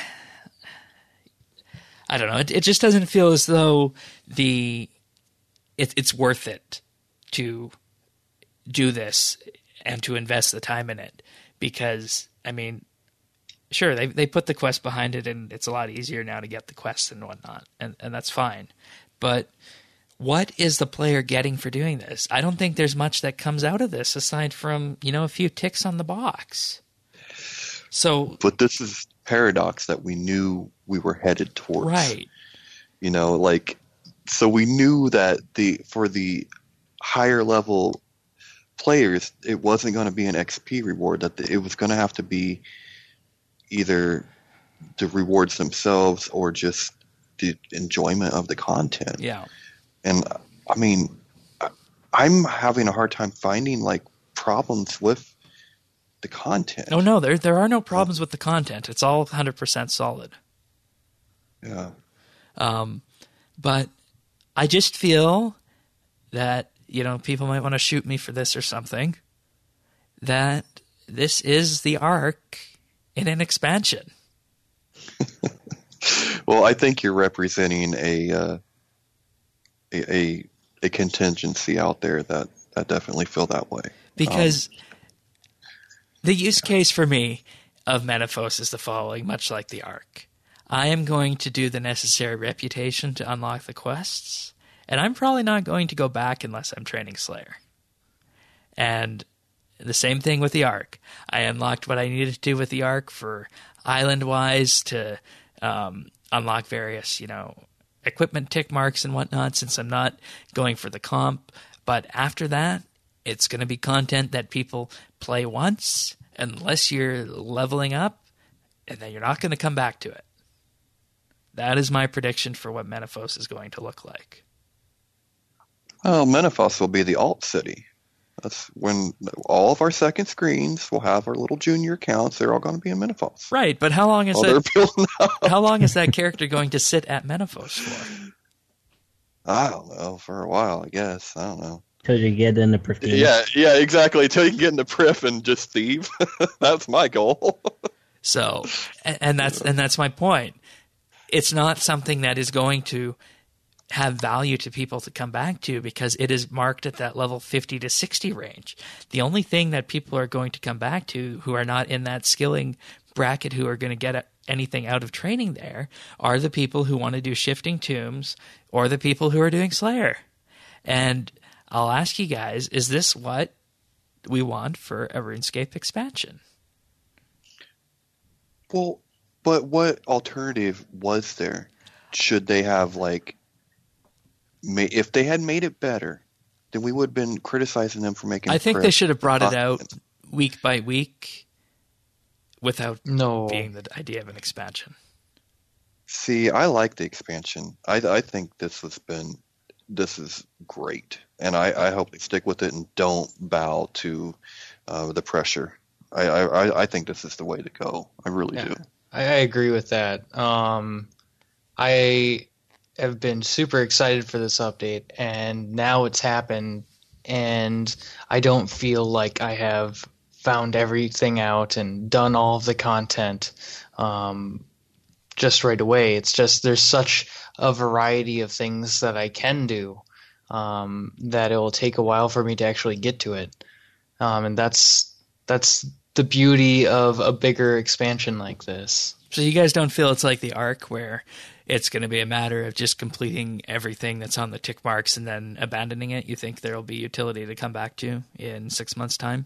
I don't know. It, it just doesn't feel as though the it, it's worth it to do this and to invest the time in it, because I mean, sure, they they put the quest behind it, and it's a lot easier now to get the quests and whatnot, and and that's fine. But what is the player getting for doing this? I don't think there's much that comes out of this aside from, you know, a few ticks on the box. So, But this is paradox that we knew we were headed towards. right. You know, like, so we knew that the for the higher level players, it wasn't going to be an X P reward, that the, it was going to have to be either the rewards themselves or just the enjoyment of the content. Yeah. And I mean, I- I'm having a hard time finding like problems with the content. No, no, there there are no problems with the content. It's all one hundred percent solid. Yeah. Um, but I just feel that, you know, people might want to shoot me for this or something, that this is the arc in an expansion. Well, I think you're representing a, uh, a a a contingency out there that that definitely feel that way. Because um, the use case for me of Menaphos is the following, much like the Ark. I am going to do the necessary reputation to unlock the quests, and I'm probably not going to go back unless I'm training Slayer. And the same thing with the Ark. I unlocked what I needed to do with the Ark for island-wise to um, unlock various, you know, equipment tick marks and whatnot, since I'm not going for the comp. But after that, it's going to be content that people play once, unless you're leveling up, and then you're not going to come back to it. That is my prediction for what Menaphos is going to look like. Well, Menaphos will be the alt city. That's when all of our second screens will have our little junior accounts. They're all going to be in Menaphos. Right, but how long is oh, that? How long is that character going to sit at Menaphos for? I don't know. For a while, I guess. I don't know. Till you get into Prifty. Yeah, yeah, exactly. Until you can get into Prif and just thieve. That's my goal. So, and, and that's and that's my point. It's not something that is going to have value to people to come back to because it is marked at that level fifty to sixty range. The only thing that people are going to come back to who are not in that skilling bracket, who are going to get anything out of training there, are the people who want to do shifting tombs or the people who are doing Slayer. And I'll ask you guys, is this what we want for a RuneScape expansion? Well, but what alternative was there? Should they have, like, ma- if they had made it better, then we would have been criticizing them for making I it think Prif. they should have brought it out week by week without No. being the idea of an expansion. See, I like the expansion. I, I think this has been, this is great. And I, I hope they stick with it and don't bow to uh, the pressure. I, I, I think this is the way to go. I really Yeah. do. I, I agree with that. Um, I have been super excited for this update, and now it's happened, and I don't feel like I have found everything out and done all of the content um, just right away. It's just there's such a variety of things that I can do um, that it will take a while for me to actually get to it, um, and that's that's the beauty of a bigger expansion like this. So you guys don't feel it's like the Ark where it's going to be a matter of just completing everything that's on the tick marks and then abandoning it? You think there will be utility to come back to in six months' time?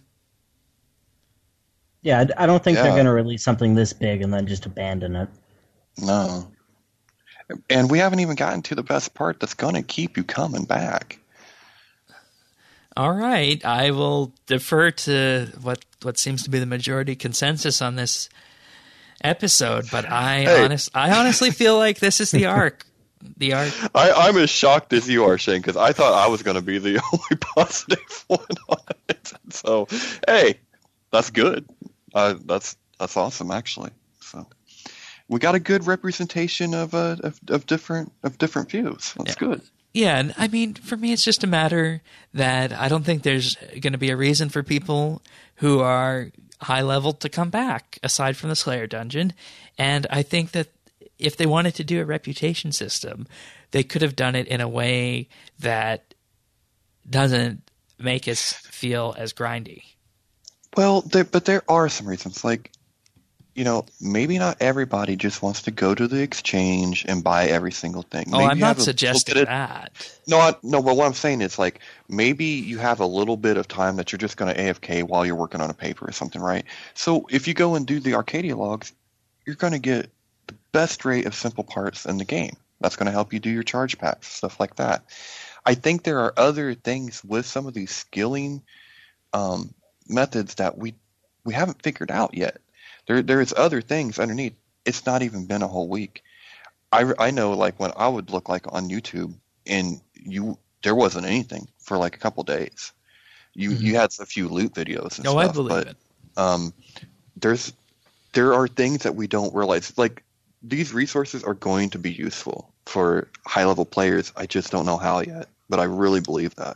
Yeah, I I don't think Yeah. they're going to release something this big and then just abandon it. No. And we haven't even gotten to the best part that's going to keep you coming back. All right, I will defer to what what seems to be the majority consensus on this episode, but I Hey. honest I honestly feel like this is the Ark. The Ark. I, I'm as shocked as you are, Shane, because I thought I was going to be the only positive one on it. So, hey, that's good. Uh, that's that's awesome, actually. So, we got a good representation of uh, of, of different of different views. That's Yeah. good. Yeah, and I mean, for me, it's just a matter that I don't think there's going to be a reason for people who are high level to come back, aside from the Slayer dungeon. And I think that if they wanted to do a reputation system, they could have done it in a way that doesn't make us feel as grindy. Well, there, but there are some reasons. Like, you know, maybe not everybody just wants to go to the exchange and buy every single thing. Oh, Maybe I'm you not have a suggesting little bit of- that. No, I, no. But what I'm saying is, like, maybe you have a little bit of time that you're just going to A F K while you're working on a paper or something, right? So if you go and do the Arcadia logs, you're going to get the best rate of simple parts in the game. That's going to help you do your charge packs, stuff like that. I think there are other things with some of these skilling um, methods that we we haven't figured out yet. There, there's other things underneath. It's not even been a whole week. I, I know, like, when I would look, like, on YouTube, and you there wasn't anything for, like, a couple days. You Mhm. you had a few loot videos and No, stuff. I believe but, it. Um, there's there are things that we don't realize. Like, these resources are going to be useful for high level players. I just don't know how yet, but I really believe that.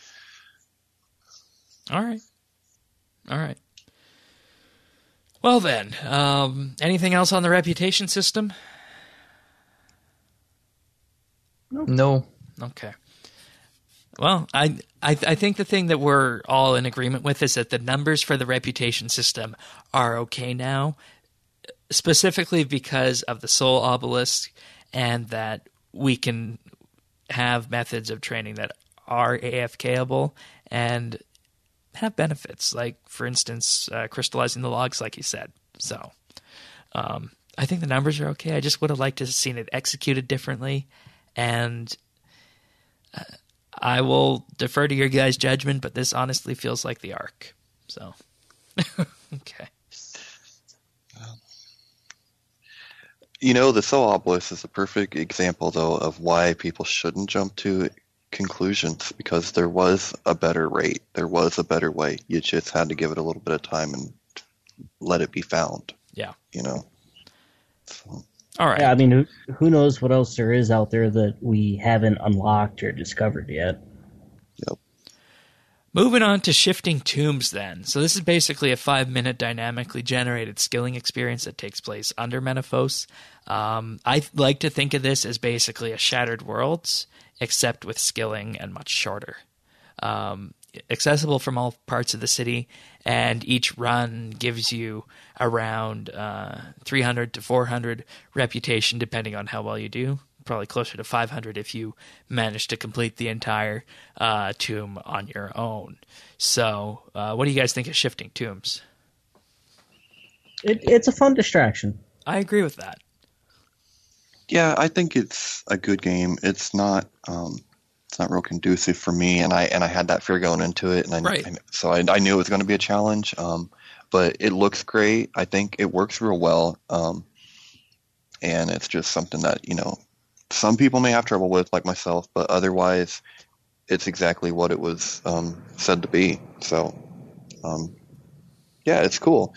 All right. All right. Well then, um, anything else on the reputation system? No. Okay. Well, I I, I think the thing that we're all in agreement with is that the numbers for the reputation system are okay now, specifically because of the soul obelisk, and that we can have methods of training that are AFKable and have benefits, like, for instance, uh, crystallizing the logs, like you said. So um, I think the numbers are okay. I just would have liked to have seen it executed differently, and uh, I will defer to your guys' judgment, but this honestly feels like the Ark. So, okay. You know, the Soul Obelisk is a perfect example, though, of why people shouldn't jump to conclusions, because there was a better rate. There was a better way. You just had to give it a little bit of time and let it be found. Yeah. You know? So. All right. Yeah, I mean, who, who knows what else there is out there that we haven't unlocked or discovered yet. Yep. Moving on to Shifting Tombs, then. So this is basically a five-minute dynamically generated skilling experience that takes place under Menaphos. Um, I like to think of this as basically a Shattered Worlds, except with skilling and much shorter. Um, accessible from all parts of the city, and each run gives you around uh, three hundred to four hundred reputation, depending on how well you do. Probably closer to five hundred if you manage to complete the entire uh, tomb on your own. So, uh, what do you guys think of Shifting Tombs? It, it's a fun distraction. I agree with that. Yeah, I think it's a good game. It's not um, it's not real conducive for me, and I and I had that fear going into it, and I, right. I so I, I knew it was going to be a challenge. Um, but it looks great. I think it works real well, um, and it's just something that, you know, some people may have trouble with, like myself, but otherwise, it's exactly what it was um, said to be. So, um, yeah, it's cool.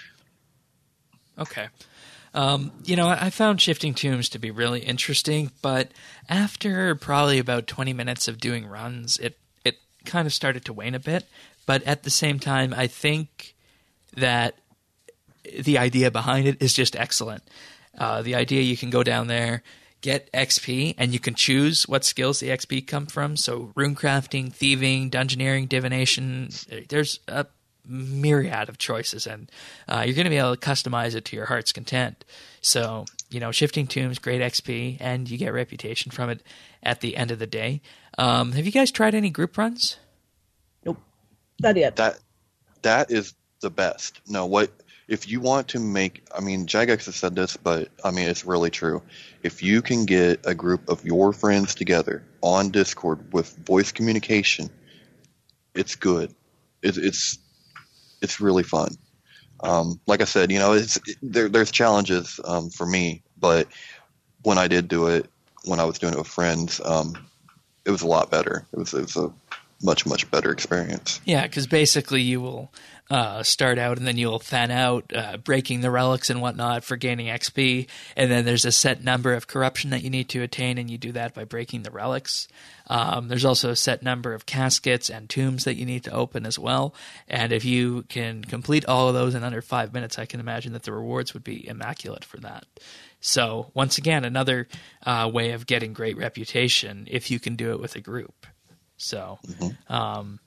Okay. Um, you know, I found Shifting Tombs to be really interesting, but after probably about twenty minutes of doing runs, it, it kind of started to wane a bit. But at the same time, I think that the idea behind it is just excellent. Uh, the idea you can go down there, get X P, and you can choose what skills the X P come from. So rune crafting, thieving, dungeoneering, divination, there's a myriad of choices, and uh, you're going to be able to customize it to your heart's content. So, you know, Shifting Tombs, great X P, and you get reputation from it at the end of the day. Um, have you guys tried any group runs? Nope, not yet. That that is the best. No, what if you want to make? I mean, Jagex has said this, but I mean, it's really true. If you can get a group of your friends together on Discord with voice communication, it's good. It, it's it's really fun. Um, like I said, you know, it's it, there, there's challenges um, for me, but when I did do it, when I was doing it with friends, um, it was a lot better. It was, it was a much, much better experience. Yeah, because basically you will uh, start out and then you'll fan out, uh, breaking the relics and whatnot for gaining X P, and then there's a set number of corruption that you need to attain, and you do that by breaking the relics. Um, there's also a set number of caskets and tombs that you need to open as well, and if you can complete all of those in under five minutes, I can imagine that the rewards would be immaculate for that. So, once again, another uh, way of getting great reputation if you can do it with a group. So, Mm-hmm. um,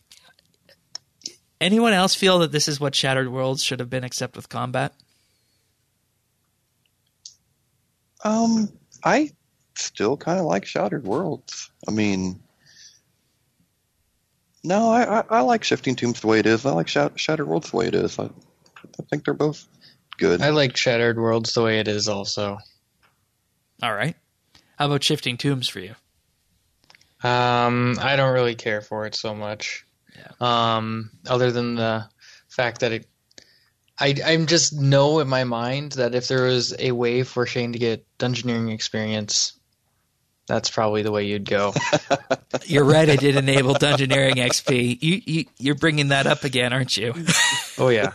anyone else feel that this is what Shattered Worlds should have been, except with combat? Um, I still kind of like Shattered Worlds. I mean, no, I, I, I like Shifting Tombs the way it is. I like Shat- Shattered Worlds the way it is. I, I think they're both good. I like Shattered Worlds the way it is also. All right. How about Shifting Tombs for you? Um, I don't really care for it so much. Yeah. Um, other than the fact that it, I I just know in my mind that if there was a way for Shane to get dungeoneering experience, that's probably the way you'd go. You're right. I did enable Dungeoneering X P. You, you you're bringing that up again, aren't you? Oh yeah.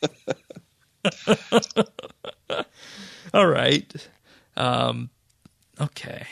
All right. Um, okay.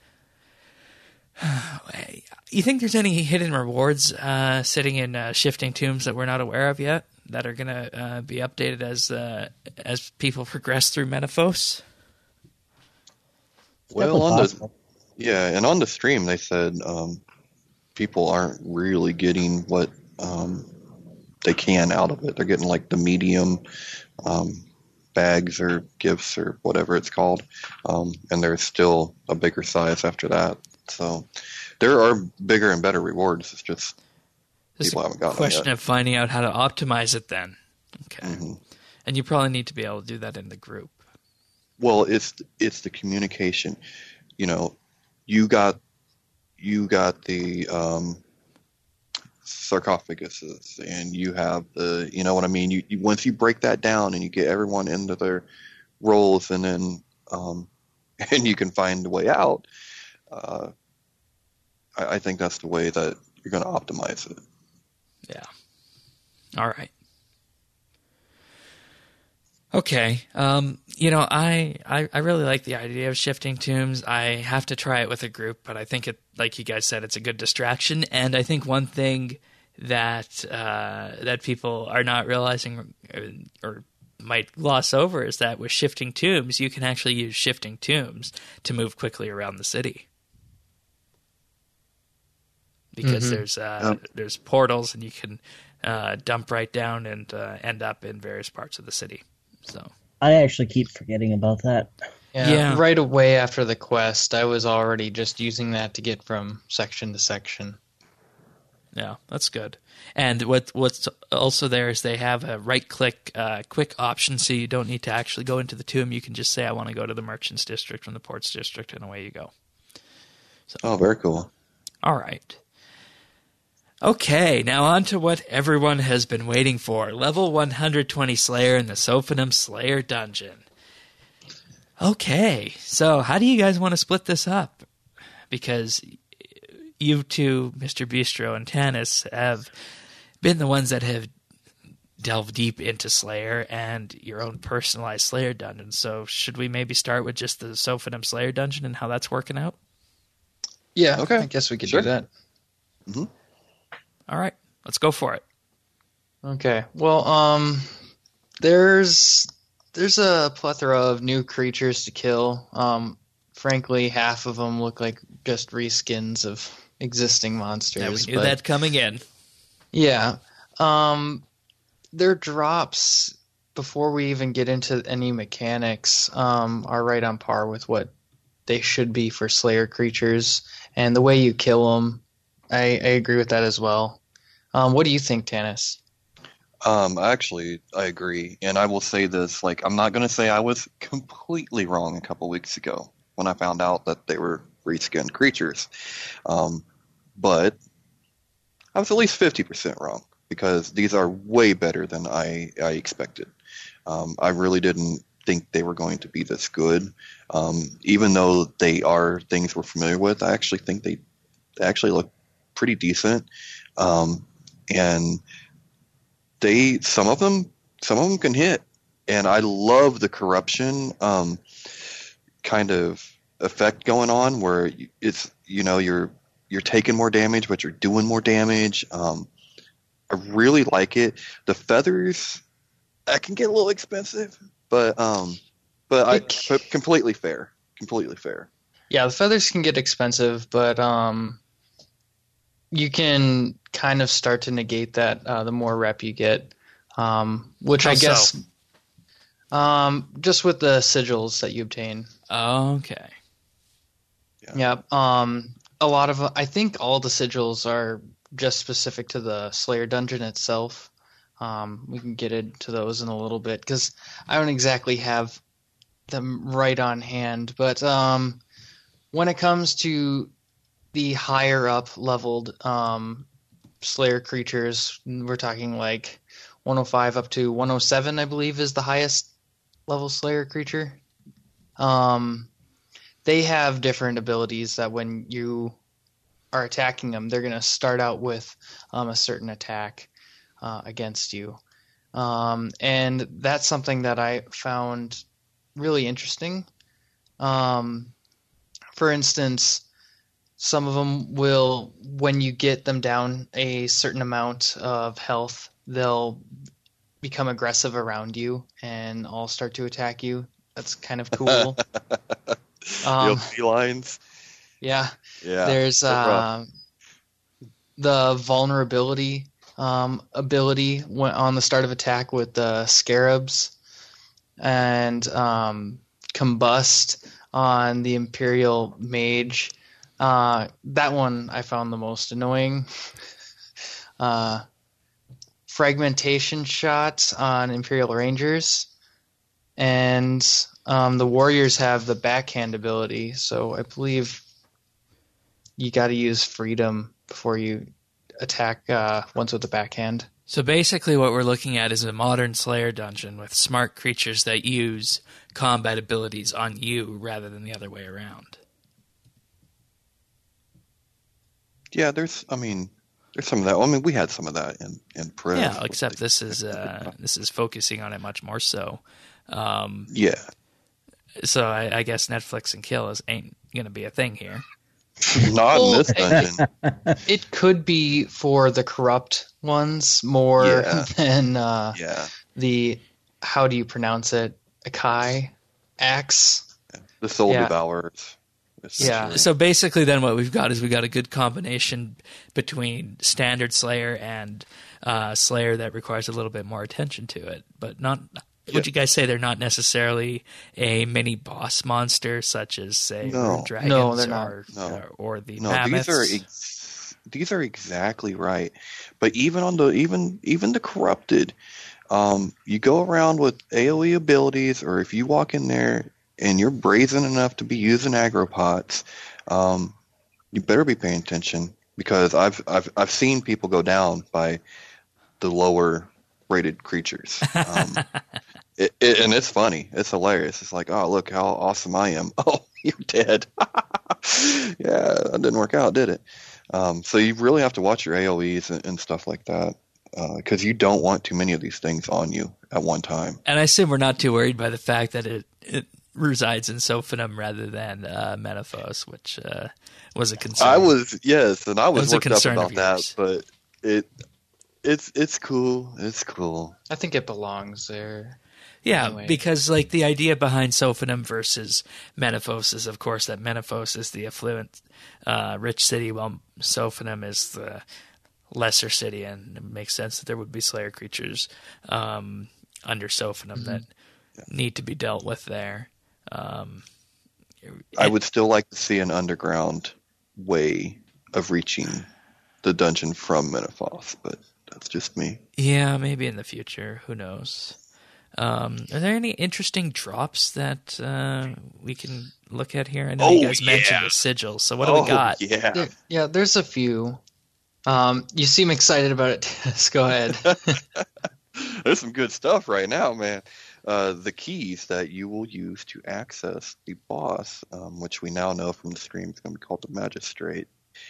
You think there's any hidden rewards uh, sitting in uh, Shifting Tombs that we're not aware of yet that are going to uh, be updated as uh, as people progress through Menaphos? Well, Definitely on the possible. yeah, and on the stream they said um, people aren't really getting what um, they can out of it. They're getting like the medium um, bags or gifts or whatever it's called, um, and there's still a bigger size after that. So there are bigger and better rewards. It's just This people haven't gotten question it yet. of finding out how to optimize it then. Okay. Mm-hmm. And you probably need to be able to do that in the group. Well, it's it's the communication. You know, you got you got the um, sarcophaguses, and you have the, you know what I mean. You, you once you break that down and you get everyone into their roles, and then um, and you can find a way out. Uh, I, I think that's the way that you're going to optimize it. Yeah. All right. Okay. Um, you know, I, I, I really like the idea of shifting tombs. I have to try it with a group, but I think it, like you guys said, it's a good distraction. And I think one thing that uh, that people are not realizing or, or might gloss over is that with shifting tombs, you can actually use shifting tombs to move quickly around the city. Because Mm-hmm. there's uh, Yep. there's portals, and you can uh, dump right down and uh, end up in various parts of the city. So I actually keep forgetting about that. Yeah, Yeah. right away after the quest, I was already just using that to get from section to section. yeah, that's good. And what what's also there is they have a right click uh, quick option, so you don't need to actually go into the tomb. You can just say, I want to go to the merchants district from the ports district, and away you go. Oh, very cool. All right. Okay, now on to what everyone has been waiting for. Level one hundred twenty Slayer in the Sophanum Slayer Dungeon. Okay, so how do you guys want to split this up? Because you two, Mister Bistro and Tanis, have been the ones that have delved deep into Slayer and your own personalized Slayer dungeon. So should we maybe start with just the Sophanum Slayer Dungeon and how that's working out? Yeah, Okay. I guess we could Sure. do that. Mm-hmm. All right, let's go for it. Okay. Well, um, there's there's a plethora of new creatures to kill. Um, frankly, half of them look like just reskins of existing monsters. Yeah, we knew but that coming in. yeah, um, their drops before we even get into any mechanics um, are right on par with what they should be for Slayer creatures, and the way you kill them, I, I agree with that as well. Um, what do you think, Tanis? Um, actually, I agree, and I will say this: like, I'm not going to say I was completely wrong a couple weeks ago when I found out that they were reskinned creatures, um, but I was at least fifty percent wrong because these are way better than I I expected. Um, I really didn't think they were going to be this good, um, even though they are things we're familiar with. I actually think they, they actually look pretty decent, um, and. They some of them some of them can hit, and I love the corruption um, kind of effect going on where it's, you know, you're you're taking more damage but you're doing more damage. Um, I really like it. The feathers, that can get a little expensive, but um, but I It- but completely fair, completely fair. Yeah, the feathers can get expensive, but um, you can kind of start to negate that uh, the more rep you get, um, which How I guess so? um, just with the sigils that you obtain. Okay. Yeah, um, a lot of I think all the sigils are just specific to the Slayer dungeon itself. Um, we can get into those in a little bit because I don't exactly have them right on hand, but um, when it comes to the higher up leveled um, Slayer creatures, we're talking like one oh five up to one oh seven, I believe, is the highest level Slayer creature. Um, they have different abilities that when you are attacking them, they're going to start out with um, a certain attack uh, against you. Um, and that's something that I found really interesting. Um, for instance, some of them will, when you get them down a certain amount of health, they'll become aggressive around you and all start to attack you. That's kind of cool. The um, old sea lines. yeah, Yeah. there's they're rough. uh, the vulnerability um, ability went on the start of attack with the scarabs, and um, combust on the Imperial Mage. Uh, that one I found the most annoying. Uh, fragmentation shots on Imperial Rangers, and um, the Warriors have the backhand ability, so I believe you got to use freedom before you attack uh, ones with the backhand. So basically what we're looking at is a modern Slayer dungeon with smart creatures that use combat abilities on you rather than the other way around. Yeah, there's, I mean, there's some of that. I mean, we had some of that in, in Priv. Yeah, except this is uh, this is focusing on it much more so. Um, Yeah. So I, I guess Netflix and kills ain't going to be a thing here. Not Well, in this dungeon. It could be for the corrupt ones more Yeah. than uh, Yeah. the, how do you pronounce it, Akai axe. The Soul Yeah. Devourers. Yeah. So basically then what we've got is we've got a good combination between standard Slayer and uh, Slayer that requires a little bit more attention to it. But not, Yeah. would you guys say they're not necessarily a mini boss monster such as, say, No. Rune Dragons No, they're not. or, No. or the No, Mammoths? these are ex- these are exactly right. But even on the even even the corrupted, um, you go around with AoE abilities, or if you walk in there and you're brazen enough to be using aggro pots, um, you better be paying attention, because I've I've I've seen people go down by the lower rated creatures. Um, it, it, and it's funny. It's hilarious. It's like, oh, look how awesome I am. Oh, you're dead. Yeah, that didn't work out, did it? Um, so you really have to watch your AoEs and, and stuff like that, because you don't want too many of these things on you at one time. And I assume we're not too worried by the fact that it, it resides in Sophanum rather than uh, Menaphos, which uh, was a concern. I was yes, and I was, was a worked up concern about of that, yours. but it it's it's cool. It's cool. I think it belongs there. Yeah, Anyway. because like the idea behind Sophanum versus Menaphos is, of course, that Menaphos is the affluent, uh, rich city, while Sophanum is the lesser city, and it makes sense that there would be Slayer creatures um, under Sophanum that need to be dealt with there. Um, I it- would still like to see an underground way of reaching the dungeon from Menaphos, but that's just me. Yeah, maybe in the future. Who knows? Um, are there any interesting drops that uh, we can look at here? I know you Oh, guys mentioned yeah. the sigils. So what do oh, we got? Yeah. There, yeah, there's a few. Um, you seem excited about it, Dennis. Go ahead. There's some good stuff right now, man. Uh, the keys that you will use to access the boss, um, which we now know from the stream is going to be called the Magistrate,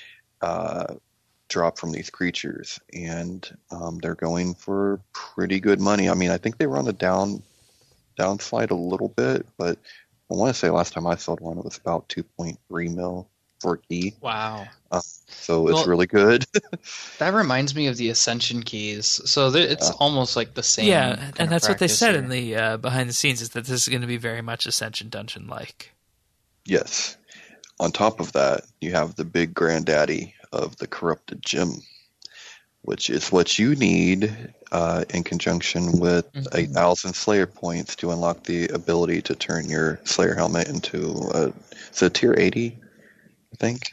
uh, drop from these creatures, and um, they're going for pretty good money. I mean, I think they were on the down downslide a little bit, but I want to say last time I sold one, it was about two point three mil for a key. Wow. So it's Well, really good. That reminds me of the Ascension keys. So th- it's Yeah. almost like the same. Yeah, kind and of that's what they practice said here. in the uh, behind the scenes, is that this is going to be very much Ascension Dungeon like. Yes. On top of that, you have the big granddaddy of the corrupted gem, which is what you need uh, in conjunction with a Mhm. thousand Slayer points to unlock the ability to turn your Slayer helmet into a, is it tier eighty, I think.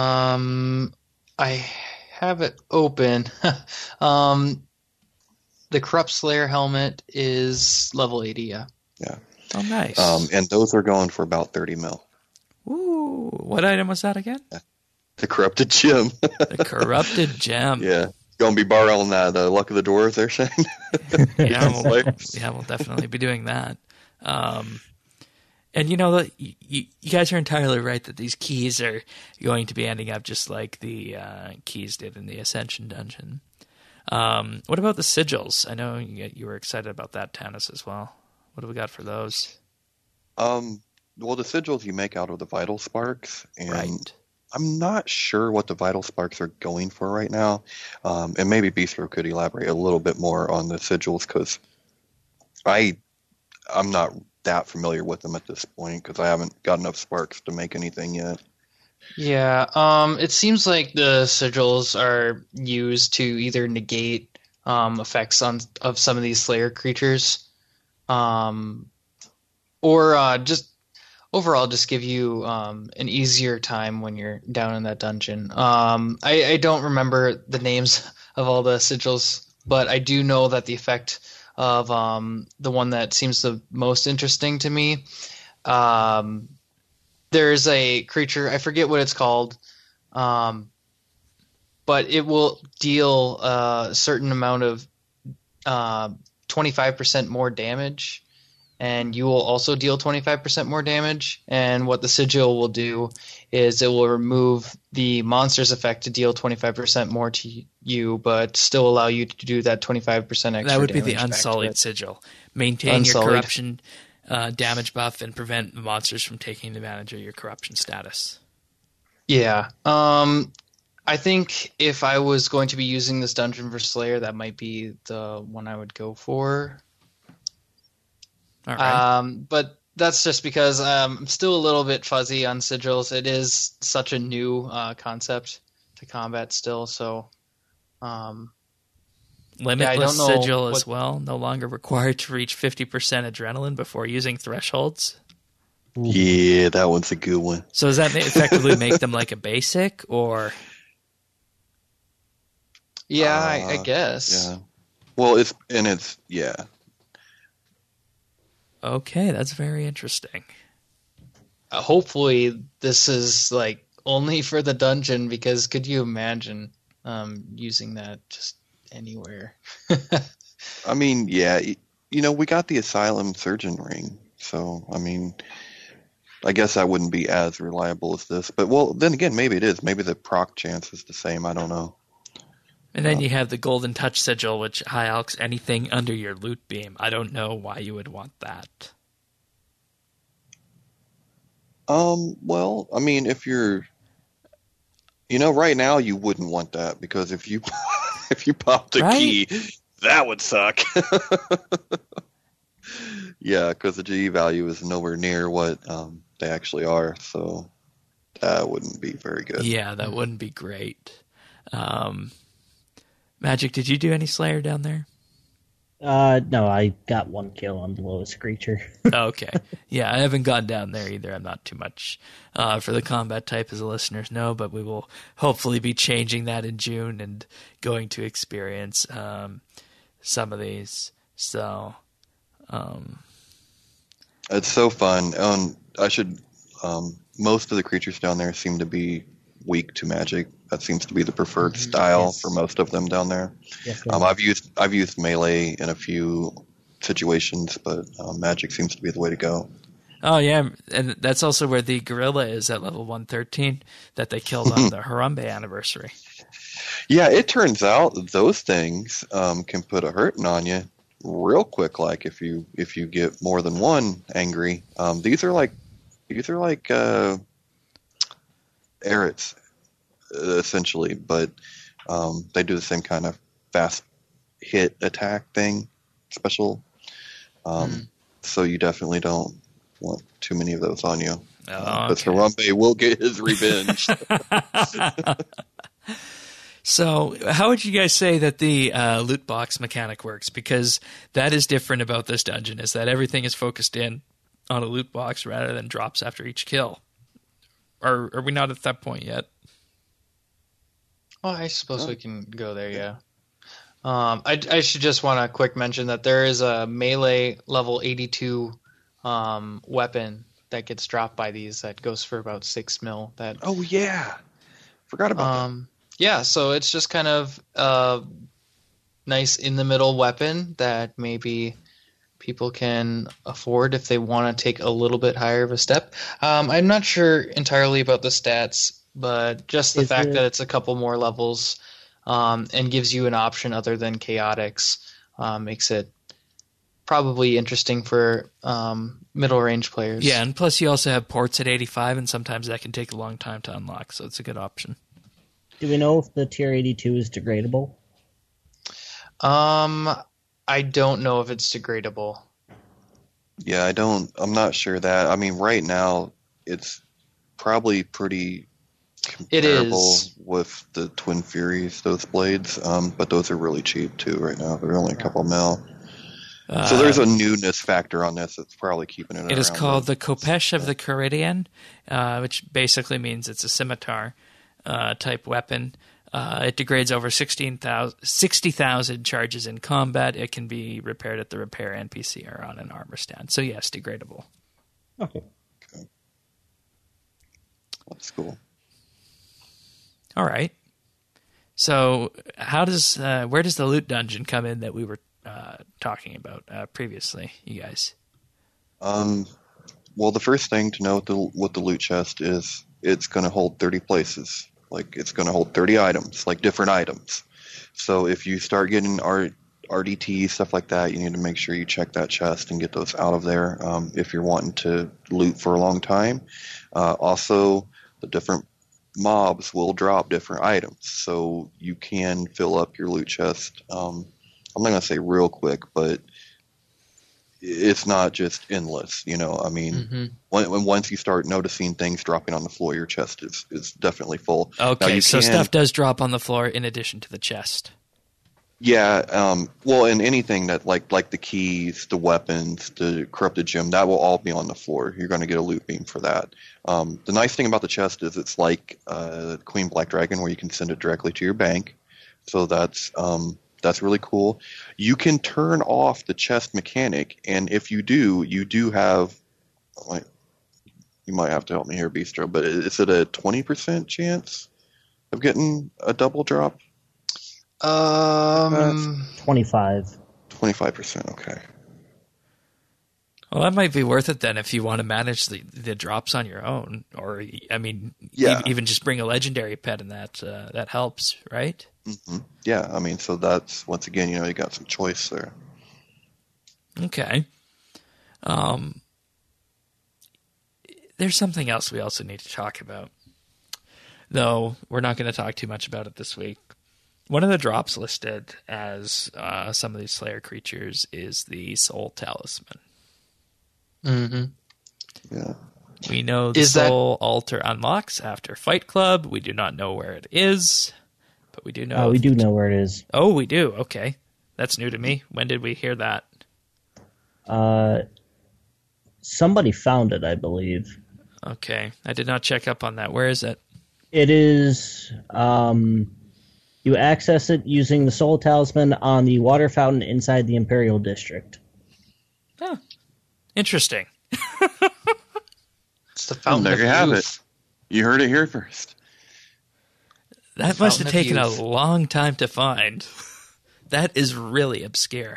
Um, I have it open. um, the Corrupt Slayer helmet is level eighty. Yeah. Oh, nice. Um, and those are going for about thirty mil. Ooh, what item was that again? The corrupted gem. The Corrupted Gem. Yeah. Going to be borrowing that uh, Luck of the Dwarves, they're saying. Yeah, we'll, Slayer. yeah, we'll definitely be doing that. Um, and you know, the, you, you guys are entirely right that these keys are going to be ending up just like the uh, keys did in the Ascension Dungeon. Um, what about the sigils? I know you, you were excited about that, Tannis, as well. What do we got for those? Um, well, the sigils you make out of the Vital Sparks, and Right. I'm not sure what the Vital Sparks are going for right now. Um, and maybe Bistro could elaborate a little bit more on the sigils, because I, I'm not that familiar with them at this point, because I haven't got enough sparks to make anything yet. Yeah, um, it seems like the sigils are used to either negate um, effects on of some of these Slayer creatures, um, or uh, just overall just give you um, an easier time when you're down in that dungeon. Um, I, I don't remember the names of all the sigils, but I do know that the effect of um, the one that seems the most interesting to me. Um, there's a creature, I forget what it's called, um, but it will deal a certain amount of uh, twenty-five percent more damage, and you will also deal twenty-five percent more damage. And what the sigil will do is it will remove the monster's effect to deal twenty-five percent more to you, but still allow you to do that twenty-five percent extra That would be damage the back to Unsullied it. Sigil. Maintain Unsullied. your corruption uh, damage buff and prevent the monsters from taking advantage of your corruption status. Yeah. Um, I think if I was going to be using this dungeon for Slayer, that might be the one I would go for. All right. Um, but that's just because um, I'm still a little bit fuzzy on sigils. It is such a new uh, concept to combat still, so um, Limitless don't know Sigil as what- well. No longer required to reach fifty percent adrenaline before using thresholds. Yeah, that one's a good one. So does that ma- effectively make them like a basic, or yeah, I, I Uh, guess. Yeah. Well, it's and it's yeah. okay? That's very interesting. Uh, hopefully, this is like only for the dungeon, because could you imagine um, using that just anywhere? I mean, yeah. y- You know, we got the Asylum Surgeon Ring, so I mean, I guess that wouldn't be as reliable as this. But well, then again, maybe it is. Maybe the proc chance is the same. I don't know. And then you have the Golden Touch Sigil, which high alks anything under your loot beam. I don't know why you would want that. Um. Well, I mean, if you're, you know, right now you wouldn't want that because if you if you popped a Right? key, that would suck. Yeah, because the G E value is nowhere near what um, they actually are, so that wouldn't be very good. Yeah, that wouldn't be great. Um, Magic, did you do any Slayer down there? Uh, no, I got one kill on the lowest creature. Okay. Yeah, I haven't gone down there either. I'm not too much uh, for the combat type, as the listeners know, but we will hopefully be changing that in June and going to experience um, some of these. So, um, It's so fun. Um, I should. Um, most of the creatures down there seem to be weak to magic. That seems to be the preferred style Yes. for most of them down there. Yes, Um, I've used I've used melee in a few situations, but um, magic seems to be the way to go. oh, yeah, and that's also where the gorilla is at level one thirteen that they killed on the Harambe anniversary. Yeah, it turns out that those things um, can put a hurting on you real quick. Like if you if you get more than one angry, um, these are like these are like uh, Erets, uh, essentially, but um, they do the same kind of fast hit attack thing, special. Um, Mm. So you definitely don't want too many of those on you. Oh, Because okay. Harambe will get his revenge. So, how would you guys say that the uh, loot box mechanic works? Because that is different about this dungeon, is that everything is focused in on a loot box rather than drops after each kill. Or are we not at that point yet? Well, I suppose Oh. we can go there, yeah. Um, I, I should just want to quick mention that there is a melee level eighty-two um, weapon that gets dropped by these that goes for about six mil. That Oh yeah, forgot about um, yeah, so it's just kind of a nice in the middle weapon that maybe people can afford if they want to take a little bit higher of a step. Um, I'm not sure entirely about the stats, but just the Is fact it- that it's a couple more levels um, and gives you an option other than chaotics uh, makes it probably interesting for um, middle range players. Yeah, and plus you also have ports at eighty-five, and sometimes that can take a long time to unlock, so it's a good option. Do we know if the tier eighty-two is degradable? Um, I don't know if it's degradable. that. Yeah, I don't. I'm not sure that. I mean, right now it's probably pretty comparable is. with the Twin Furies, those blades, um, but those are really cheap too right now. They're only a couple mil. Uh, So there's a newness factor on this that's probably keeping it. It is around called the those. Kopesh of the Caridian, uh, which basically means it's a scimitar uh, type weapon. Uh, it degrades over sixty thousand charges in combat. It can be repaired at the repair N P C or on an armor stand. So yes, degradable. Okay. Okay. That's cool. All right. So how does uh, where does the loot dungeon come in that we were uh, talking about uh, previously, you guys? Um, well, the first thing to know with the, with the loot chest is it's going to hold thirty places. Like, it's going to hold thirty items, like different items. So if you start getting R- RDT, stuff like that, you need to make sure you check that chest and get those out of there um, if you're wanting to loot for a long time. Uh, also, the different mobs will drop different items, so you can fill up your loot chest. Um, I'm not going to say real quick, but it's not just endless, you know. I mean, Mm-hmm. when, when once you start noticing things dropping on the floor, your chest is, is definitely full. Now, Okay, you so can- stuff does drop on the floor in addition to the chest. Yeah, um, well, and anything that like like the keys, the weapons, the corrupted gem, that will all be on the floor. You're going to get a loot beam for that. Um, the nice thing about the chest is it's like uh, Queen Black Dragon, where you can send it directly to your bank. So that's um, that's really cool. You can turn off the chest mechanic, and if you do, you do have like you might have to help me here, Bistro, but is it a twenty percent chance of getting a double drop? Um, twenty-five. twenty-five percent, okay. Well, that might be worth it then if you want to manage the, the drops on your own, or I mean, Yeah. e- even just bring a legendary pet, and that uh, that helps, right? hmm Yeah, I mean, so that's, once again, you know, you got some choice there. Okay. Um, there's something else we also need to talk about, though we're not going to talk too much about it this week. One of the drops listed as uh, some of these Slayer creatures is the Soul Talisman. mm-hmm. Yeah. We know the Is that- Soul Altar unlocks after Fight Club. We do not know where it is, but we do know. Uh, we do know where it is. Oh, we do. Okay. That's new to me. When did we hear that? Uh, somebody found it, I believe. Okay. I did not check up on that. Where is it? It is. Um, you access it using the Soul Talisman on the water fountain inside the Imperial District. Oh, interesting. It's the fountain there of you have youth. it. You heard it here first. That The must have Fountain of taken a Youth. long time to find. That is really obscure.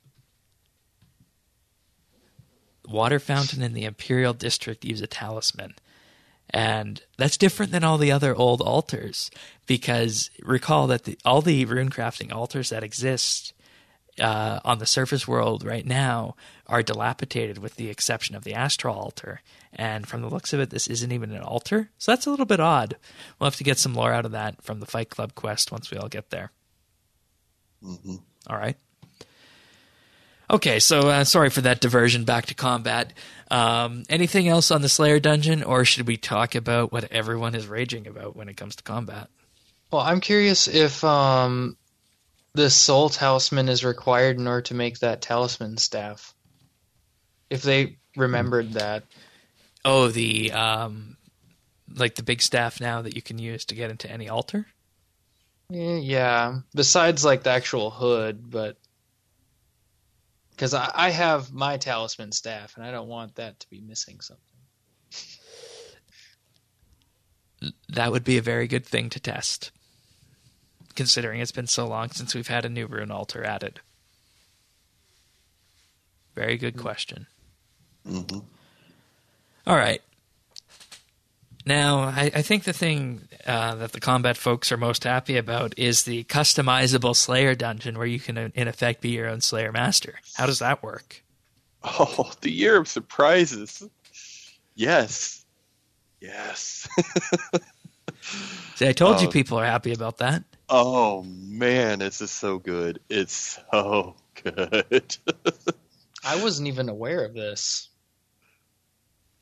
Water fountain in the Imperial District use a talisman. And that's different than all the other old altars, because recall that the, all the runecrafting altars that exist uh, on the surface world right now are dilapidated with the exception of the Astral altar. And from the looks of it, this isn't even an altar. So that's a little bit odd. We'll have to get some lore out of that from the Fight Club quest once we all get there. hmm All right. Okay, so uh, sorry for that diversion back to combat. Um, anything else on the Slayer dungeon, or should we talk about what everyone is raging about when it comes to combat? Well, I'm curious if um, the soul talisman is required in order to make that talisman staff. If they remembered that. Oh, the um, like the big staff now that you can use to get into any altar? Eh, Yeah, besides like the actual hood, but because I, I have my talisman staff, and I don't want that to be missing something. That would be a very good thing to test, considering it's been so long since we've had a new rune altar added. Very good question. hmm All right. Now, I, I think the thing uh, that the combat folks are most happy about is the customizable Slayer dungeon, where you can, in effect, be your own Slayer master. How does that work? Oh, the year of surprises. Yes. Yes. See, I told you Oh. people are happy about that. Oh, man, this is so good. It's so good. I wasn't even aware of this.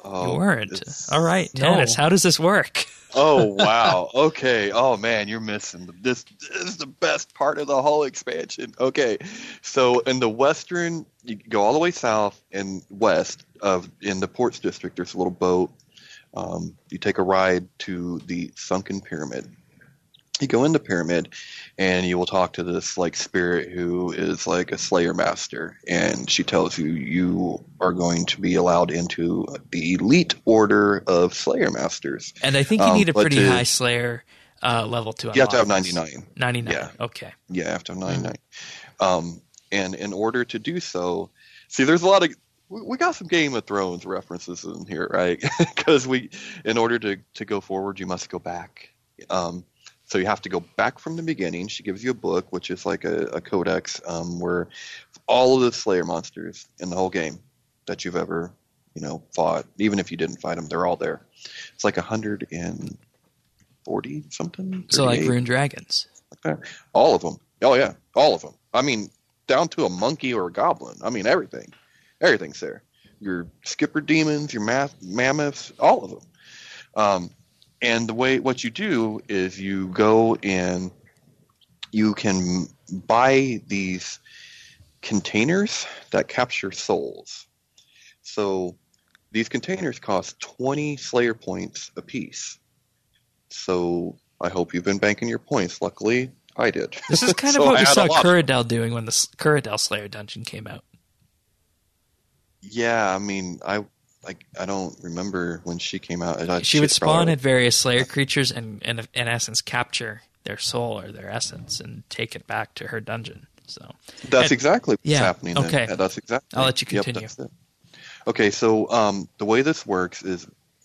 Oh, you weren't. it's- All right, No. Dennis, how does this work? Oh wow. Okay. Oh man, you're missing this. This is the best part of the whole expansion. Okay, so in the western, you go all the way south and west of in the Ports District. There's a little boat. Um, you take a ride to the Sunken Pyramid. You go in the pyramid, and you will talk to this like spirit who is like a Slayer master, and she tells you you are going to be allowed into the elite order of Slayer masters. And I think you Um, need a but pretty to- high Slayer uh, level to unlock You have to have this. ninety-nine. ninety-nine. Yeah. Okay. Yeah, you have to have ninety-nine. Um, and in order to do so, see, there's a lot of we we got some Game of Thrones references in here, right? Because we, in order to to go forward, you must go back. Um, so you have to go back from the beginning. She gives you a book, which is like a, a codex, um, where all of the Slayer monsters in the whole game that you've ever, you know, fought, even if you didn't fight them, they're all there. It's like a hundred and forty something. So like thirty-eight. Rune Dragons. All of them. Oh yeah, all of them. I mean, down to a monkey or a goblin. I mean, everything. Everything's there. Your skipper demons, your math, mammoths, all of them. Um, and the way what you do is you go and you can buy these containers that capture souls. So these containers cost twenty Slayer points apiece. So I hope you've been banking your points. Luckily, I did. This is kind So of what I we had a saw lot. Kuradel doing when the S- Kuradel Slayer dungeon came out. Yeah, I mean, I like I don't remember when she came out. I, She would she's spawn probably- at various Slayer creatures and, and in essence capture their soul or their essence and take it back to her dungeon. So That's and- exactly what's yeah, happening. then. okay. Yeah, that's exactly. I'll let you Yep, continue. that's it. Okay, so um, the way this works is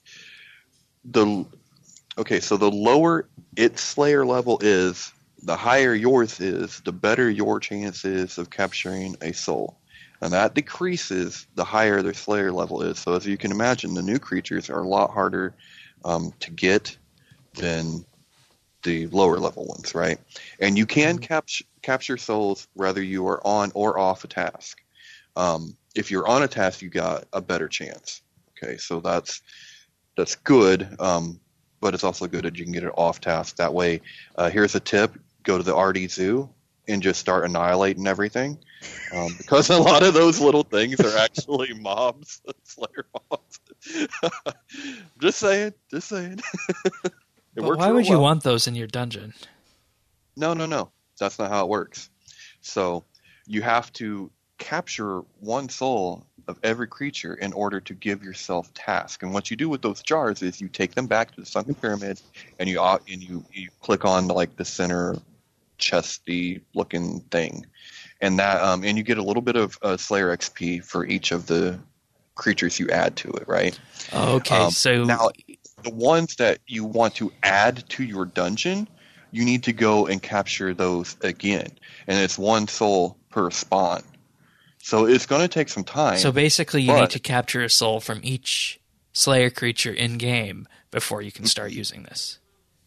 the okay. So the lower its Slayer level is, the higher yours is, the better your chance is of capturing a soul. And that decreases the higher their Slayer level is. So as you can imagine, the new creatures are a lot harder um, to get than the lower level ones, right? And you can capture capture souls whether you are on or off a task. Um, if you're on a task, you got a better chance. Okay, so that's that's good, um, but it's also good that you can get it off task. That way, uh, here's a tip: go to the R D Zoo and just start annihilating everything, um, because a lot of those little things are actually mobs, Slayer mobs. Just saying, just saying. It but works why real would you well. want those in your dungeon? No, no, no. That's not how it works. So you have to capture one soul of every creature in order to give yourself task. And what you do with those jars is you take them back to the Sunken Pyramid, and you and you, you click on like the center chesty looking thing, and that um, and you get a little bit of uh, Slayer X P for each of the creatures you add to it, right? Okay, Um, so now, the ones that you want to add to your dungeon, you need to go and capture those again, and it's one soul per spawn. So it's going to take some time. so basically you need but- to capture a soul from each Slayer creature in game before you can start using this.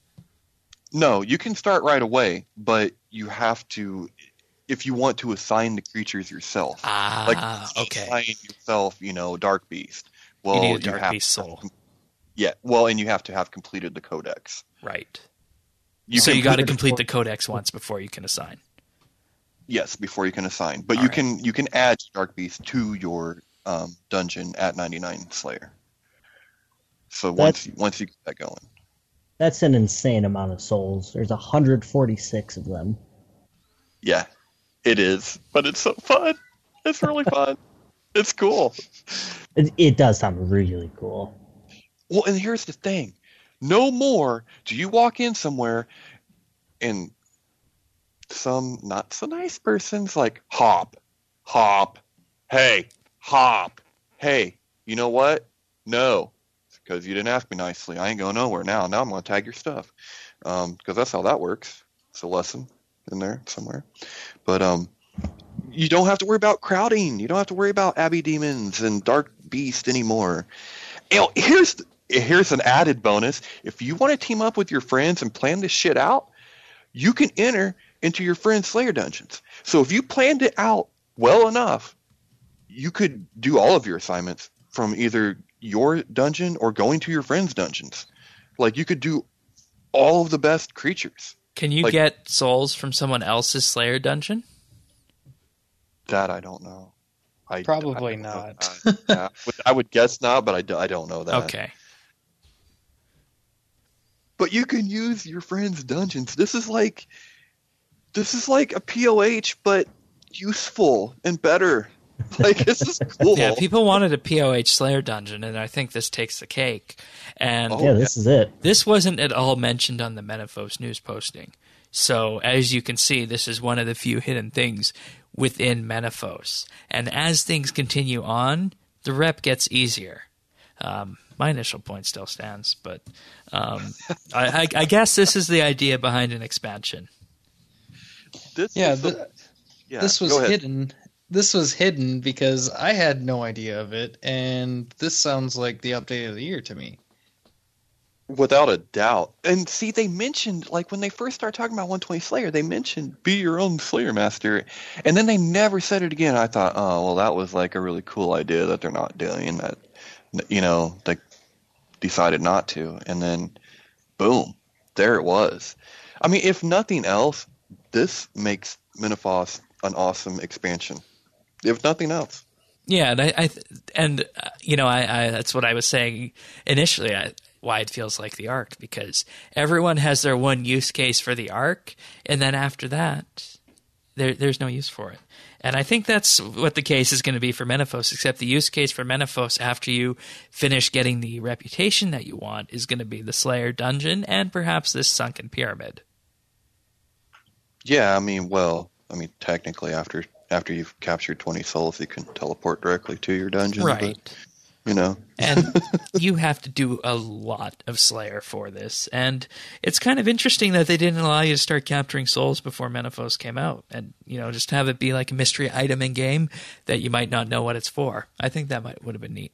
No, you can start right away, but you have to, if you want to assign the creatures yourself. Ah, like okay. assign yourself, you know, Dark Beast. Well, You need a Dark have Beast to have soul. com- yeah, well, and you have to have completed the codex. Right. You so you got to completed complete the the codex once before you can assign. Yes, before you can assign. But All you right. can you can add Dark Beast to your um, dungeon at ninety-nine Slayer. So once you, once you get that going. That's an insane amount of souls. There's one hundred forty-six of them. Yeah, it is. But it's so fun. It's really fun. It's cool. It, it does sound really cool. Well, and here's the thing. No more do you walk in somewhere and some not so nice person's like, hop, hop, hey, hop, hey, you know what? No, because you didn't ask me nicely. I ain't going nowhere now. Now I'm going to tag your stuff, because um, that's how that works. It's a lesson in there somewhere. But um, you don't have to worry about crowding. You don't have to worry about Abbey Demons and Dark Beast anymore. You know, here's here's an added bonus. If you want to team up with your friends and plan this shit out, you can enter into your friend's Slayer dungeons. So if you planned it out well enough, you could do all of your assignments from either your dungeon or going to your friends' dungeons. Like, you could do all of the best creatures. Can you Like- get souls from someone else's Slayer dungeon? That I don't know. I, Probably I don't know. not. I, yeah, I would guess not, but I, do- I don't know that. Okay. But you can use your friends' dungeons. This is like this is like a P O H, but useful and better. Like, this is cool. Yeah, people wanted a P O H Slayer dungeon, and I think this takes the cake. And Oh, yeah, this is it. this wasn't at all mentioned on the Metaphos news posting. So, as you can see, this is one of the few hidden things within Metaphos. And as things continue on, the rep gets easier. Um, my initial point still stands, but um, I, I, I guess this is the idea behind an expansion. This Yeah, is the- th- yeah, this was go ahead. hidden. This was hidden because I had no idea of it, and this sounds like the update of the year to me. Without a doubt. And see, they mentioned, like, when they first started talking about one twenty Slayer, they mentioned be your own Slayer master. And then they never said it again. I thought, oh, well, that was like a really cool idea that they're not doing. That, you know, they decided not to. And then, boom, there it was. I mean, if nothing else, this makes Metaphos an awesome expansion. If nothing else. Yeah, and I, I and uh, you know, I, I that's what I was saying initially. I, why it feels like the Ark, because everyone has their one use case for the Ark, and then after that, there there's no use for it. And I think that's what the case is going to be for Metaphos. Except the use case for Metaphos after you finish getting the reputation that you want is going to be the Slayer dungeon and perhaps this sunken pyramid. Yeah, I mean, well, I mean, technically, after after you've captured twenty souls, you can teleport directly to your dungeon. Right. But, you know. And you have to do a lot of Slayer for this. And it's kind of interesting that they didn't allow you to start capturing souls before Metaphos came out. And, you know, just have it be like a mystery item in game that you might not know what it's for. I think that might would have been neat.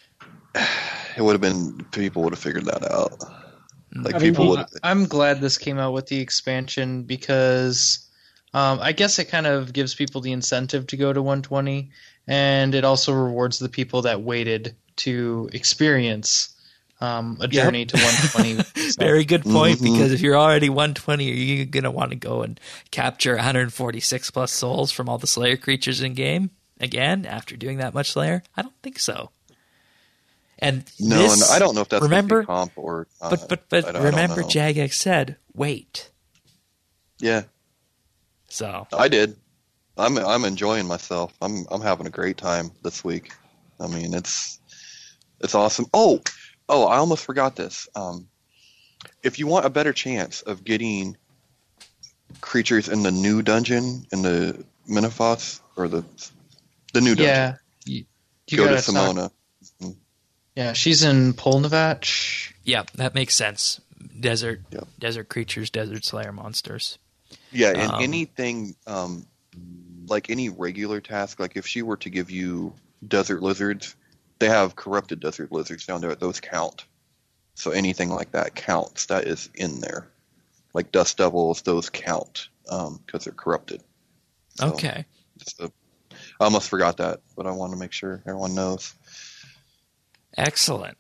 It would have been, people would have figured that out. Like, I mean, people would have. I'm glad this came out with the expansion because um, I guess it kind of gives people the incentive to go to one twenty, and it also rewards the people that waited to experience um, a journey Yep. to one twenty. So, Very good point, Mhm. because if you're already one twenty, are you going to want to go and capture one hundred forty-six plus souls from all the Slayer creatures in game again after doing that much Slayer? I don't think so. And No, this, and I don't know if that's remember, gonna be comp or not. but but but I don't- I don't remember, know. Jagex said, "Wait." Yeah, So I did. I'm I'm enjoying myself. I'm I'm having a great time this week. I mean, it's it's awesome. Oh, oh, I almost forgot this. Um, if you want a better chance of getting creatures in the new dungeon in the Metaphos or the the new dungeon, yeah, you, you go to gotta talk- Simona. Yeah, she's in Polnavach. yeah, that makes sense. Desert, Yep. desert creatures, desert Slayer monsters. Yeah, and Um, anything um, like any regular task, like if she were to give you desert lizards, they have corrupted desert lizards down there. Those count. So anything like that counts. That is in there. Like dust devils, those count because they're corrupted. So, Okay. just a- I almost forgot that, but I want to make sure everyone knows. Excellent.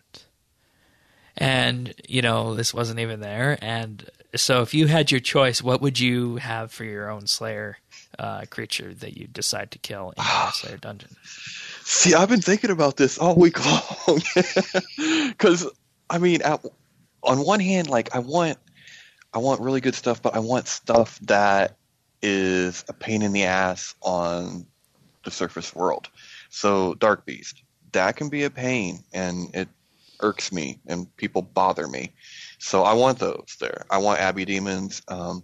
And, you know, this wasn't even there. And so if you had your choice, what would you have for your own Slayer uh, creature that you decide to kill in your Slayer dungeon? See, I've been thinking about this all week long. Because, I mean, at, on one hand, like, I want, I want really good stuff, but I want stuff that is a pain in the ass on the surface world. So, Dark Beast, that can be a pain, and it irks me, and people bother me. So, I want those there. I want Abbey Demons. Um,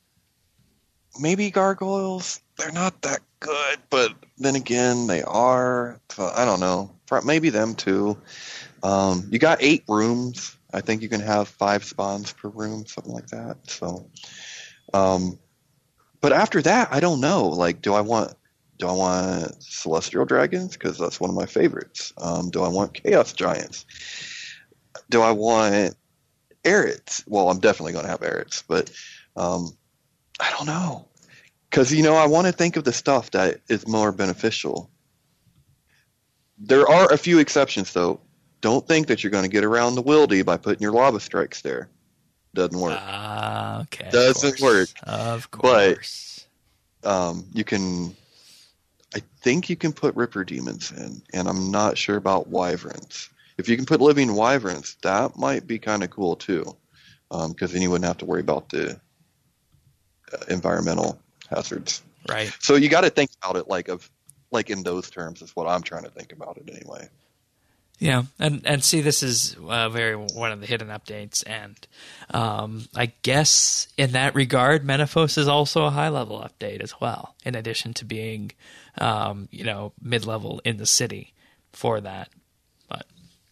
maybe Gargoyles. They're not that good, but then again, they are. So I don't know. Maybe them too. Um, you got eight rooms. I think you can have five spawns per room, something like that. So, um, but after that, I don't know. Like, do I want do I want Celestial Dragons? Because that's one of my favorites. Um, do I want Chaos Giants? Do I want Erets? Well, I'm definitely going to have Erets, but um, I don't know. Because, you know, I want to think of the stuff that is more beneficial. There are a few exceptions, though. don't think that you're going to get around the Wildy by putting your lava strikes there. Doesn't work. Ah, uh, okay. Doesn't work. Of course. But um, you can. I think you can put Ripper Demons in, and I'm not sure about Wyverns. If you can put Living Wyverns, that might be kind of cool too, because um, then you wouldn't have to worry about the uh, environmental hazards. Right. So you got to think about it like of like in those terms is what I'm trying to think about it anyway. Yeah, and and see, this is uh, very one of the hidden updates, and um, I guess in that regard, Menaphos is also a high level update as well. In addition to being, um, you know, mid level in the city for that. But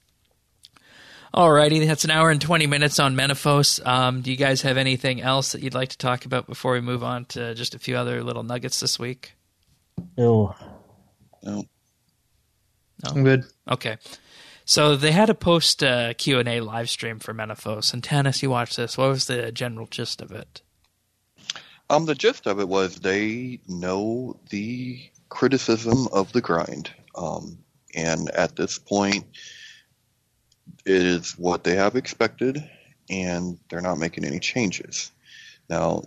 alrighty, that's an hour and twenty minutes on Menaphos. Um, do you guys have anything else that you'd like to talk about before we move on to just a few other little nuggets this week? No. No. No? I'm good. Okay. So they had a post uh, Q and A live stream for Menaphos. And Tanis, you watched this. What was the general gist of it? Um, the gist of it was they know the criticism of the grind. Um, and at this point, it is what they have expected, and they're not making any changes. Now,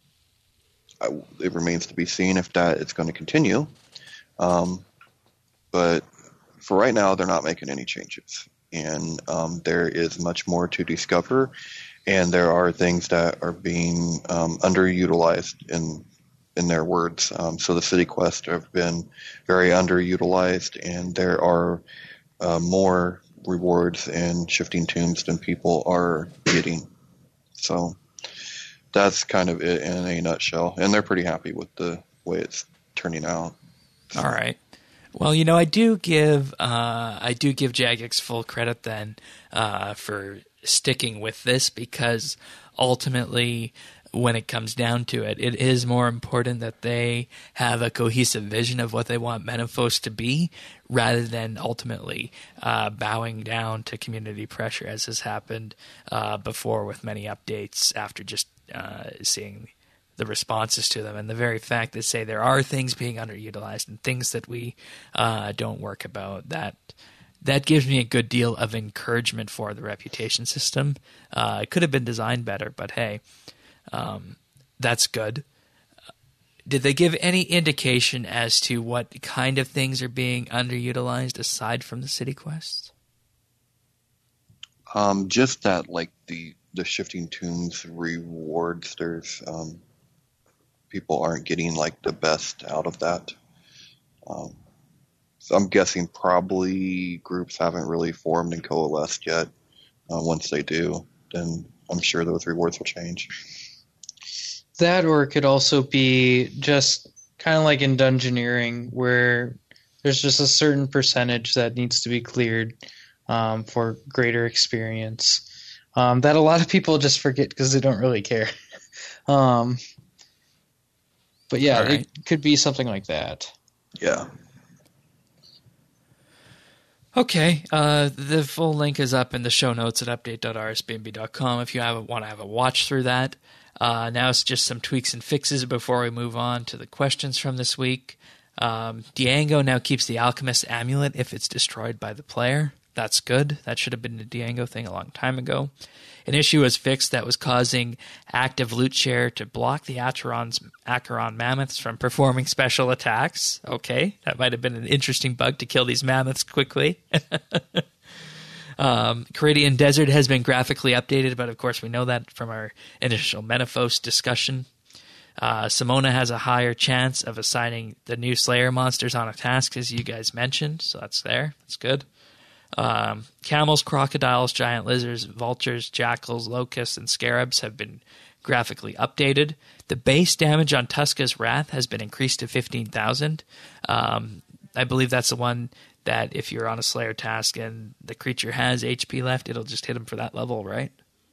I, it remains to be seen if that is going to continue. Um, but for right now, they're not making any changes. And um, there is much more to discover, and there are things that are being um, underutilized in in their words. Um, so the city quests have been very underutilized, and there are uh, more rewards and shifting tombs than people are getting. So that's kind of it in a nutshell. And they're pretty happy with the way it's turning out. All right. Well, you know, I do give uh, I do give Jagex full credit then uh, for sticking with this, because ultimately, when it comes down to it, it is more important that they have a cohesive vision of what they want Menaphos to be, rather than ultimately uh, bowing down to community pressure, as has happened uh, before with many updates after just uh, seeing the responses to them, and the very fact that say there are things being underutilized and things that we uh, don't work about, that that gives me a good deal of encouragement for the reputation system. Uh, it could have been designed better, but hey, um, that's good. Did they give any indication as to what kind of things are being underutilized aside from the city quests? Um, just that, like the the shifting tombs rewards, there's um, people aren't getting like the best out of that. Um, so I'm guessing probably groups haven't really formed and coalesced yet. Uh, once they do, then I'm sure those rewards will change. That, or it could also be just kind of like in Dungeoneering, where there's just a certain percentage that needs to be cleared um, for greater experience. Um, that a lot of people just forget because they don't really care. um, but yeah, right. It could be something like that. Yeah. Okay, uh, the full link is up in the show notes at update dot r s b n b dot com if you have, want to have a watch through that. Uh, now it's just some tweaks and fixes before we move on to the questions from this week. Um, Diango now keeps the Alchemist Amulet if it's destroyed by the player. That's good. That should have been a Diango thing a long time ago. An issue was fixed that was causing active loot share to block the Acheron's, Acheron mammoths from performing special attacks. Okay, that might have been an interesting bug to kill these mammoths quickly. um, Caridian Desert has been graphically updated, but of course we know that from our initial Menaphos discussion. Uh, Simona has a higher chance of assigning the new Slayer monsters on a task, as you guys mentioned, so that's there. That's good. Um, camels, crocodiles, giant lizards, vultures, jackals, locusts, and scarabs have been graphically updated. The base damage on Tuska's Wrath has been increased to fifteen thousand. Um, I believe that's the one that if you're on a Slayer task and the creature has H P left, it'll just hit him for that level, right?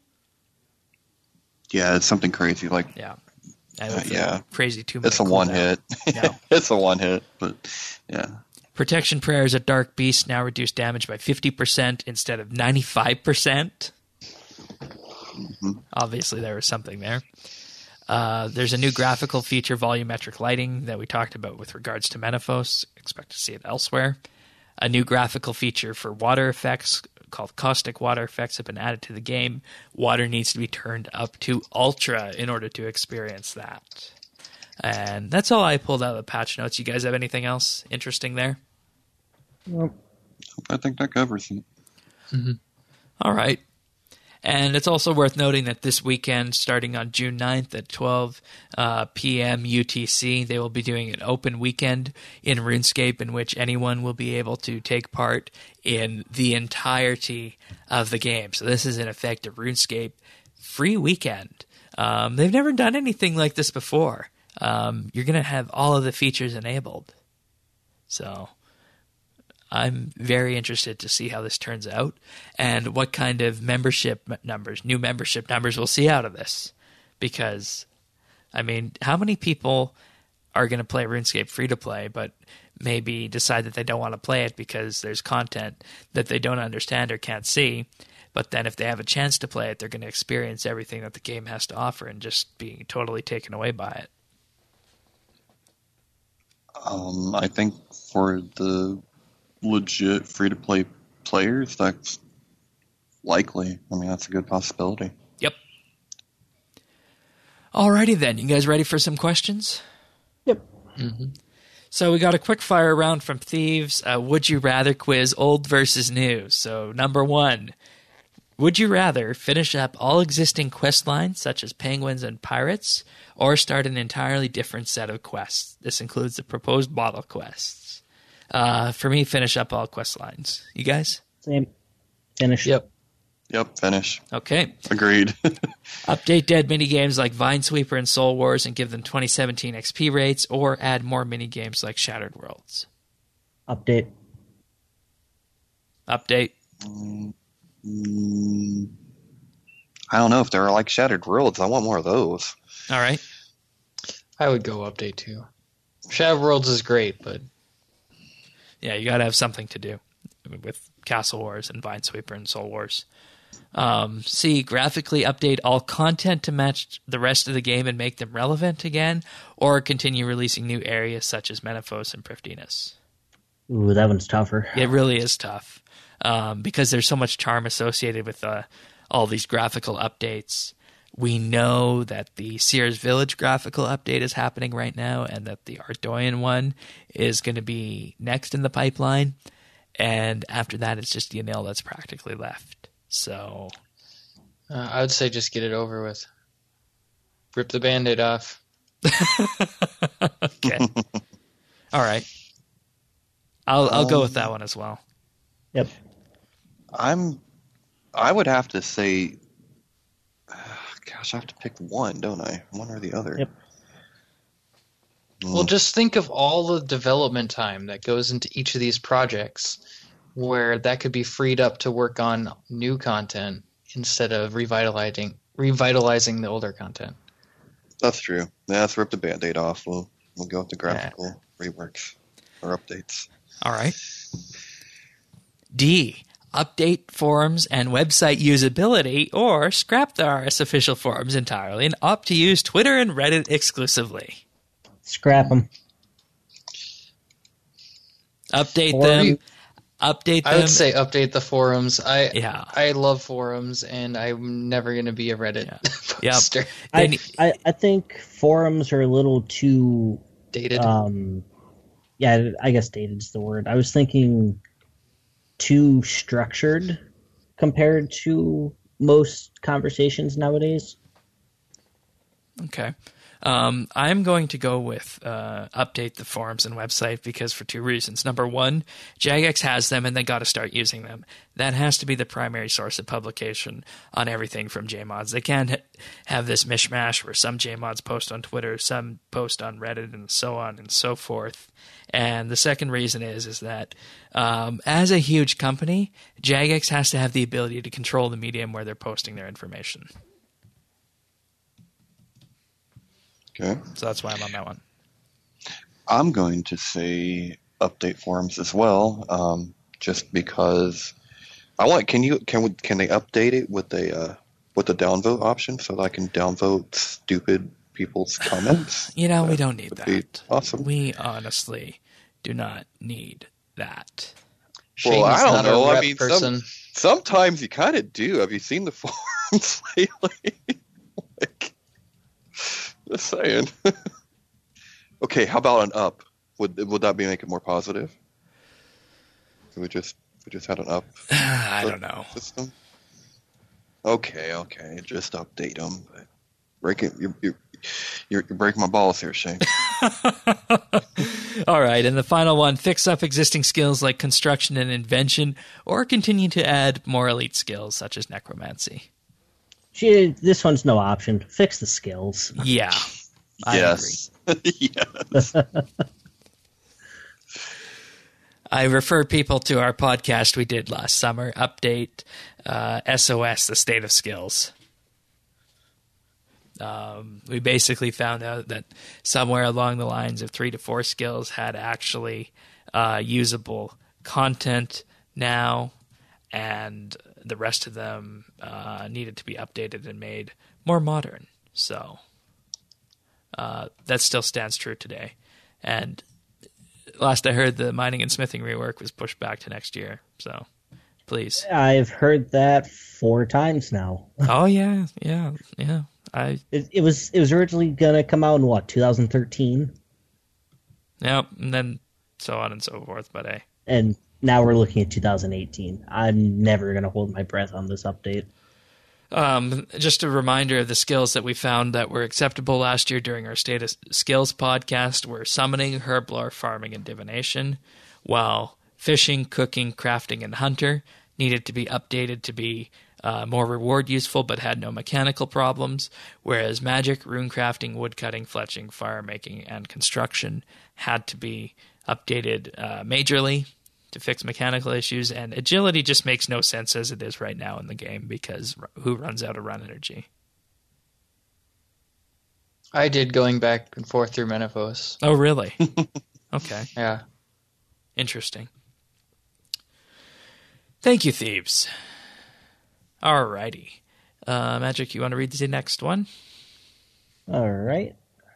Yeah, it's something crazy. Like, Yeah. And uh, with the yeah, crazy two minute it's a one hit. Yeah. It's a one hit, but yeah. Protection Prayers at Dark Beast now reduce damage by fifty percent instead of ninety-five percent. Mm-hmm. Obviously, there was something there. Uh, there's a new graphical feature, volumetric lighting, that we talked about with regards to Menaphos. Expect to see it elsewhere. A new graphical feature for water effects called Caustic Water effects have been added to the game. Water needs to be turned up to Ultra in order to experience that. And that's all I pulled out of the patch notes. You guys have anything else interesting there? Well, I think that covers it. Mm-hmm. All right. And it's also worth noting that this weekend, starting on June ninth at twelve uh, p.m. U T C, they will be doing an open weekend in RuneScape in which anyone will be able to take part in the entirety of the game. So this is, in effect, a RuneScape free weekend. Um, they've never done anything like this before. Um, you're going to have all of the features enabled. So I'm very interested to see how this turns out and what kind of membership numbers, new membership numbers we'll see out of this. Because, I mean, how many people are going to play RuneScape free-to-play but maybe decide that they don't want to play it because there's content that they don't understand or can't see, but then if they have a chance to play it, they're going to experience everything that the game has to offer and just be totally taken away by it? Um, I think for the legit free-to-play players, that's likely. I mean, that's a good possibility. Yep. Alrighty then. You guys ready for some questions? yep. Mm-hmm. So we got a quick fire round from Thieves. Uh, would you rather quiz, old versus new? So number one, would you rather finish up all existing quest lines, such as penguins and pirates, or start an entirely different set of quests? This includes the proposed bottle quests. Uh, for me, finish up all quest lines. You guys? Same. Finish. Yep. Yep, finish. Okay. Agreed. Update dead minigames like Vinesweeper and Soul Wars and give them twenty seventeen X P rates, or add more minigames like Shattered Worlds. Update. Update. Mm, I don't know if they're like Shattered Worlds. I want more of those. All right. I would go update too. Shadow Worlds is great, but Yeah, you got to have something to do with Castle Wars and Vinesweeper and Soul Wars. Um, C, graphically update all content to match the rest of the game and make them relevant again, or continue releasing new areas such as Menaphos and Prifddinas. Ooh, that one's tougher. It really is tough um, because there's so much charm associated with uh, all these graphical updates. We know that the Sears Village graphical update is happening right now and that the Ardoyan one is going to be next in the pipeline. And after that, it's just Yanil that's practically left. So uh, I would say just get it over with. Rip the Band-Aid off. okay. All right. I'll I'll go with that one as well. Yep. I'm. I would have to say. Gosh, I have to pick one, don't I? One or the other. Yep. Mm. Well, just think of all the development time that goes into each of these projects, where that could be freed up to work on new content instead of revitalizing revitalizing the older content. That's true. Yeah, let's rip the Band-Aid off. We'll we'll go with the graphical yeah. reworks or updates. All right. D. Update forums and website usability, or scrap the R S official forums entirely and opt to use Twitter and Reddit exclusively. Scrap them. Update Or them. you- Update them. I would say update the forums. I Yeah. I love forums, and I'm never going to be a Reddit Yeah. poster. They I, need- I, I think forums are a little too Dated. um yeah, I guess dated is the word. I was thinking too structured compared to most conversations nowadays. Okay. Um, I'm going to go with uh, update the forums and website because for two reasons. Number one, Jagex has them and they got to start using them. That has to be the primary source of publication on everything from JMods. They can't ha- have this mishmash where some JMods post on Twitter, some post on Reddit, and so on and so forth. And the second reason is is that um, as a huge company, Jagex has to have the ability to control the medium where they're posting their information. Okay. So that's why I'm on that one. I'm going to say update forums as well, um, just because I want. Can you can we, can they update it with a uh, with the downvote option so that I can downvote stupid people's comments? You know, That we don't need would be that. awesome. We honestly do not need that. Shane Well, is I don't not know. a I rep mean, some- person. Sometimes you kind of do. Have you seen the forums lately? Like, just saying. Okay, how about an up? Would would that be make it more positive? So we just we just had an up I don't know. system. Okay, okay, just update them. But break it. You you you're, you're breaking my balls here, Shane. All right, and the final one, fix up existing skills like construction and invention, or continue to add more elite skills such as necromancy. She, this one's no option. Fix the skills. Yeah, I yes. agree. Yes. I refer people to our podcast we did last summer, Update uh, S O S, the State of Skills. Um, we basically found out that somewhere along the lines of three to four skills had actually uh, usable content now, and the rest of them uh, needed to be updated and made more modern. So uh, that still stands true today. And last I heard, the mining and smithing rework was pushed back to next year. So please. I've heard that four times now. Oh, yeah, yeah, yeah. I It, it was it was originally gonna come out in what, two thousand thirteen, Yep, and then so on and so forth. But hey, and now we're looking at two thousand eighteen. I'm never gonna hold my breath on this update. um, just a reminder of the skills that we found that were acceptable last year during our State of Skills podcast were summoning, herblore, farming, and divination, while fishing, cooking, crafting, and hunter needed to be updated to be Uh, more reward useful, but had no mechanical problems, whereas magic, rune crafting, wood cutting, fletching, fire making, and construction had to be updated uh, majorly to fix mechanical issues, and agility just makes no sense as it is right now in the game, because who runs out of run energy? I did going back and forth through Menaphos. Oh, really? Okay. Yeah. Interesting. Thank you, Thebes. Alrighty. Uh, Magic, you want to read the next one? All right.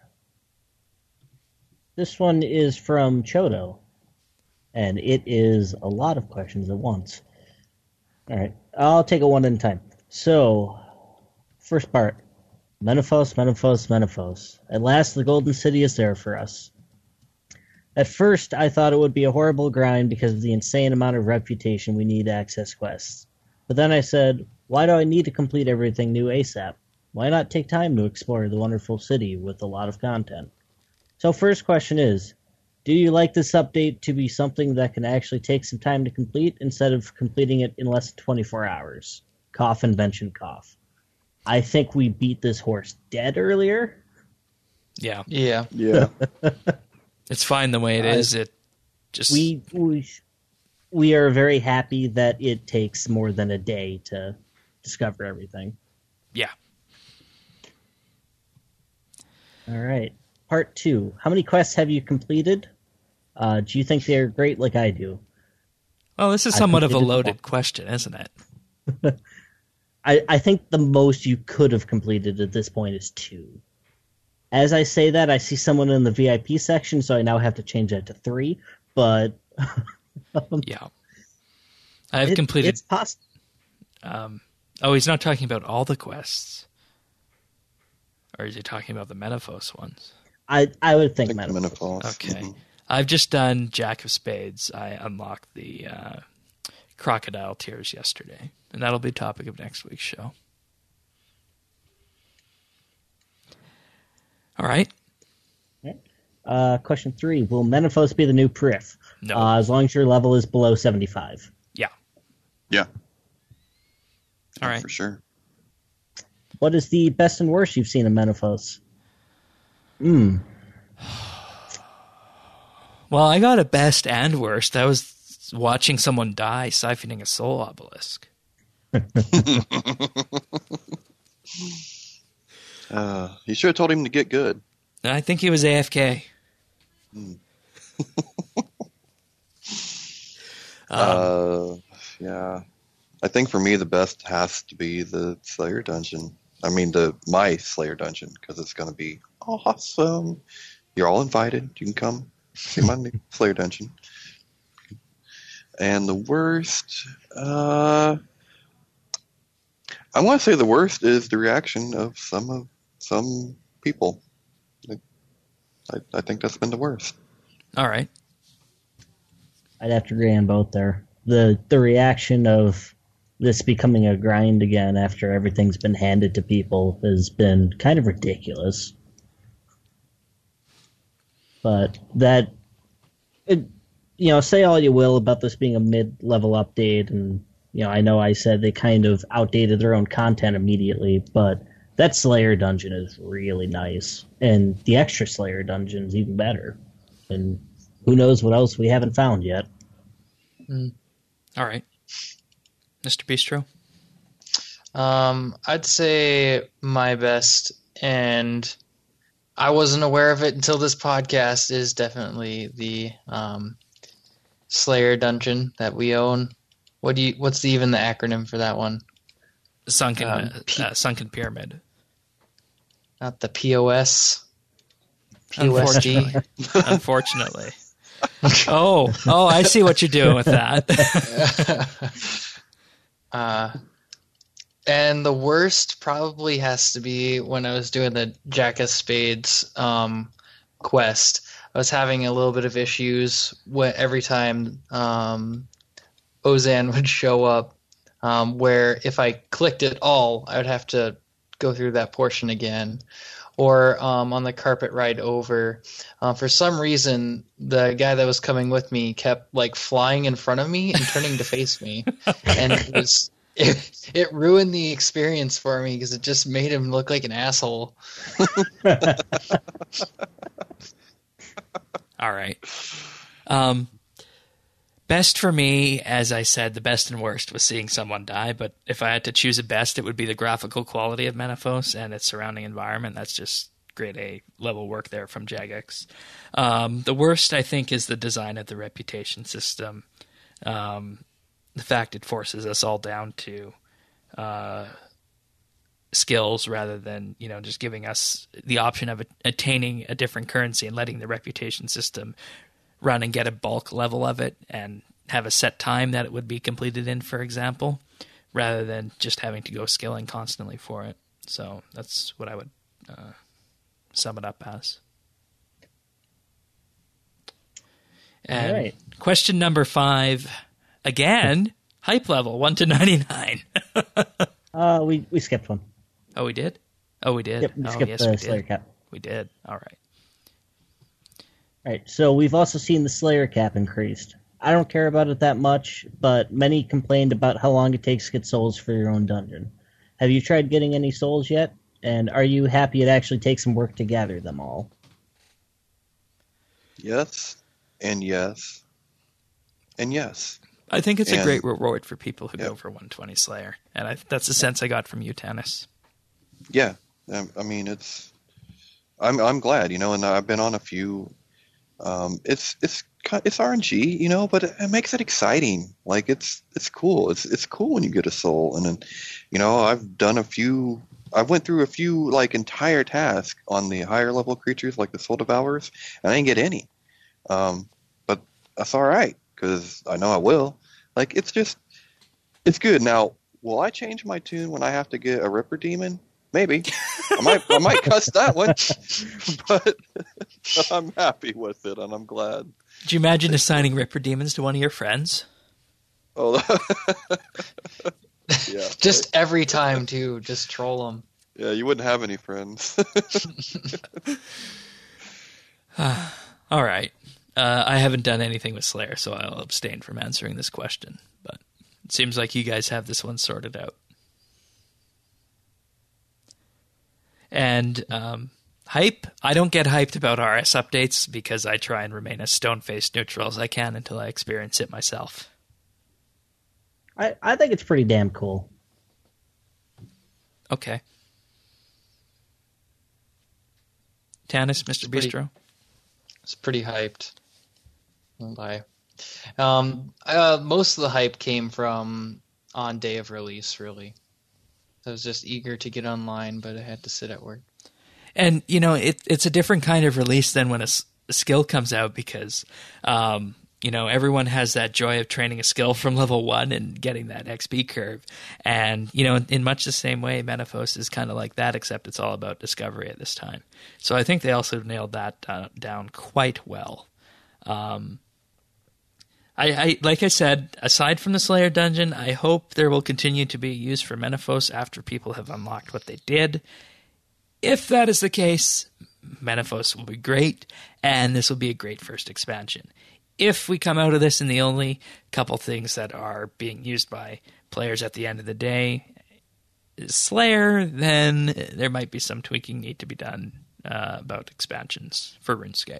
This one is from Chodo, and it is a lot of questions at once. All right. I'll take it one at a time. So, first part. Menaphos, Menaphos, Menaphos. At last, the Golden City is there for us. At first, I thought it would be a horrible grind because of the insane amount of reputation we need to access quests. But then I said, why do I need to complete everything new ASAP? Why not take time to explore the wonderful city with a lot of content? So first question is, do you like this update to be something that can actually take some time to complete instead of completing it in less than twenty-four hours? Cough, invention, cough. I think we beat this horse dead earlier. Yeah. Yeah. Yeah. It's fine the way it Uh, is. It just We, we we are very happy that it takes more than a day to discover everything. yeah. All right. Part two. How many quests have you completed? Uh, do you think they're great like I do? Well, this is I somewhat of a completed them loaded all. question, isn't it? I, I think the most you could have completed at this point is two. As I say that, I see someone in the V I P section, so I now have to change that to three. But Yeah. I've it- completed. It's possible. Um, oh, he's not talking about all the quests. Or is he talking about the Menaphos ones? I I would think Think Menaphos. menopause. Okay. Mhm. I've just done Jack of Spades. I unlocked the uh, Crocodile Tears yesterday. And that'll be topic of next week's show. All right. Uh, question three. Will Menaphos be the new Prif? No. Uh, as long as your level is below seventy-five. Yeah. Yeah. All right. For sure. What is the best and worst you've seen in Menaphos? Hmm. Well, I got a best and worst. I was watching someone die siphoning a soul obelisk. Uh, you should have told him to get good. And I think he was A F K. Hmm. um, Uh, yeah. I think for me the best has to be the Slayer dungeon. I mean the my Slayer dungeon because it's going to be awesome. You're all invited. You can come see my new Slayer dungeon. And the worst, uh, I want to say the worst is the reaction of some of some people. I, I think that's been the worst. All right. I'd have to agree on both there. The the reaction of this becoming a grind again after everything's been handed to people has been kind of ridiculous. But that, it, you know, say all you will about this being a mid-level update, and, you know, I know I said they kind of outdated their own content immediately, but that Slayer dungeon is really nice, and the extra Slayer dungeon is even better. And who knows what else we haven't found yet. Mm. All right. Mister Bistro? Um, I'd say my best, and I wasn't aware of it until this podcast, is definitely the um, Slayer dungeon that we own. What do you? What's the, even the acronym for that one? Sunken, Um, uh, P- uh, sunken pyramid. Not the P O S. P O S D. Unfortunately. Unfortunately. Oh, oh, I see what you're doing with that. uh, and the worst probably has to be when I was doing the Jack of Spades um, quest. I was having a little bit of issues wh- every time um, Ozan would show up, um, where if I clicked it all, I would have to go through that portion again. Or um, on the carpet ride over, uh, for some reason, the guy that was coming with me kept like flying in front of me and turning to face me, and it was it, it ruined the experience for me because it just made him look like an asshole. All right. Um, best for me, as I said, the best and worst was seeing someone die. But if I had to choose a best, it would be the graphical quality of Menaphos and its surrounding environment. That's just grade A level work there from Jagex. Um, the worst, I think, is the design of the reputation system. Um, the fact it forces us all down to uh, skills rather than, you know, just giving us the option of attaining a different currency and letting the reputation system run and get a bulk level of it and have a set time that it would be completed in, for example, rather than just having to go skilling constantly for it. So that's what I would uh, sum it up as. And All right. question number five, again, hype level, one to ninety-nine. Uh, we, we skipped one. Oh, we did? Oh, we did? Yep, we oh, skipped yes, the we Slayer did. cap. We did. All right. Right, so we've also seen the Slayer cap increased. I don't care about it that much, but many complained about how long it takes to get souls for your own dungeon. Have you tried getting any souls yet? And are you happy it actually takes some work to gather them all? Yes, and yes, and yes. I think it's And- a great reward for people who Yep. go for one twenty Slayer. And I, that's the sense I got from you, Tanis. Yeah, um, I mean it's. I'm I'm glad, you know, and I've been on a few. Um, it's it's ki- it's R N G, you know, but it, it makes it exciting. Like it's it's cool. It's it's cool when you get a soul, and then, you know, I've done a few. I went through a few like entire tasks on the higher level creatures, like the Soul Devourers, and I didn't get any. Um, but that's all right because I know I will. Like it's just it's good. Now, will I change my tune when I have to get a Ripper Demon? Maybe. I might I might cuss that one, but I'm happy with it and I'm glad. Could you imagine assigning Ripper Demons to one of your friends? Oh, yeah. Just every time, too. Just troll them. Yeah, you wouldn't have any friends. All right. Uh, I haven't done anything with Slayer, so I'll abstain from answering this question. But it seems like you guys have this one sorted out. And um, hype, I don't get hyped about R S updates because I try and remain as stone-faced neutral as I can until I experience it myself. I, I think it's pretty damn cool. Okay. Tanis, Mister pretty- Bistro? It's pretty hyped. Won't lie. Um, uh, most of the hype came from on day of release, really. I was just eager to get online, but I had to sit at work. And, you know, it, it's a different kind of release than when a, s- a skill comes out because um, you know, everyone has that joy of training a skill from level one and getting that X P curve. And, you know, in, in much the same way, Menaphos is kind of like that, except it's all about discovery at this time. So I think they also nailed that uh, down quite well. Um, I, I like I said, aside from the Slayer dungeon, I hope there will continue to be use for Menaphos after people have unlocked what they did. If that is the case, Menaphos will be great, and this will be a great first expansion. If we come out of this and the only couple things that are being used by players at the end of the day is Slayer, then there might be some tweaking need to be done uh, about expansions for RuneScape.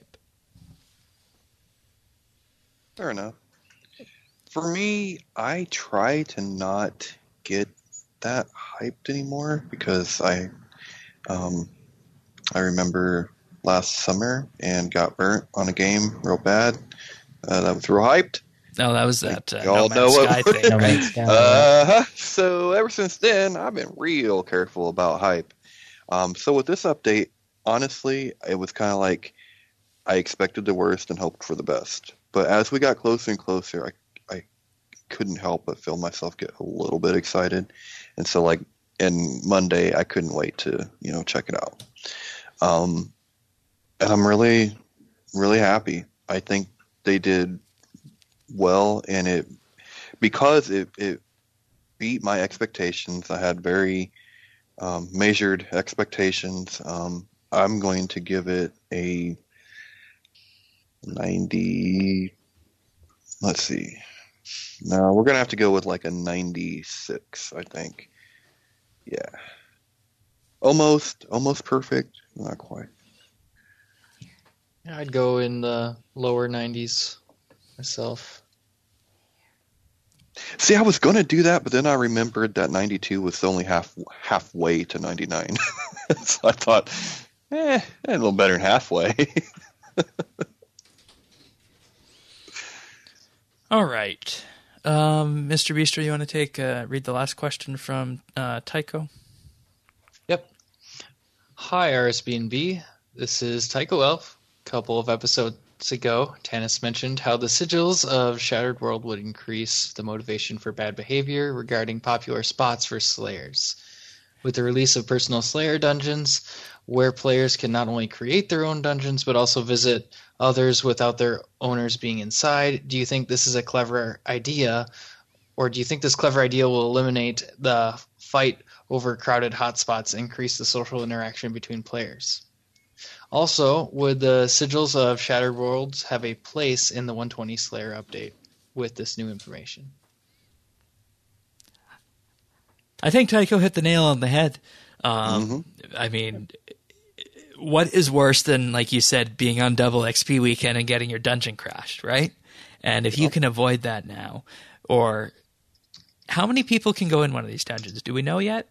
Fair enough. For me, I try to not get that hyped anymore because I, um, I remember last summer and got burnt on a game real bad. Uh, that was real hyped. No, that was that uh, Y'all No know Man's what Sky we're- thing, No right? Man's Sky, right? Uh, so ever since then, I've been real careful about hype. Um, so with this update, honestly, it was kind of like I expected the worst and hoped for the best. But as we got closer and closer, I, I couldn't help but feel myself get a little bit excited. And so, like, in Monday, I couldn't wait to, you know, check it out. Um, and I'm really, really happy. I think they did well, and it because it, it beat my expectations. I had very um, measured expectations. Um, I'm going to give it a ninety. Let's see. No, we're gonna have to go with like a ninety-six, I think. Yeah, almost, almost perfect. Not quite. I'd go in the lower nineties myself. See, I was going to do that, but then I remembered that ninety-two was only half halfway to ninety-nine. So I thought, eh, a little better than halfway. All right. Um, Mister Beaster, you want to take uh, read the last question from uh, Tycho? Yep. Hi, R S B N B. This is Tycho Elf. A couple of episodes ago, Tanis mentioned how the sigils of Shattered World would increase the motivation for bad behavior regarding popular spots for Slayers. With the release of personal Slayer dungeons, where players can not only create their own dungeons but also visit others without their owners being inside, do you think this is a clever idea, or do you think this clever idea will eliminate the fight over crowded hotspots and increase the social interaction between players? Also, would the sigils of Shattered Worlds have a place in the one twenty Slayer update with this new information? I think Tycho hit the nail on the head. Um, Mm-hmm. I mean, what is worse than, like you said, being on double X P weekend and getting your dungeon crashed, right? And if you can avoid that now, or how many people can go in one of these dungeons? Do we know yet?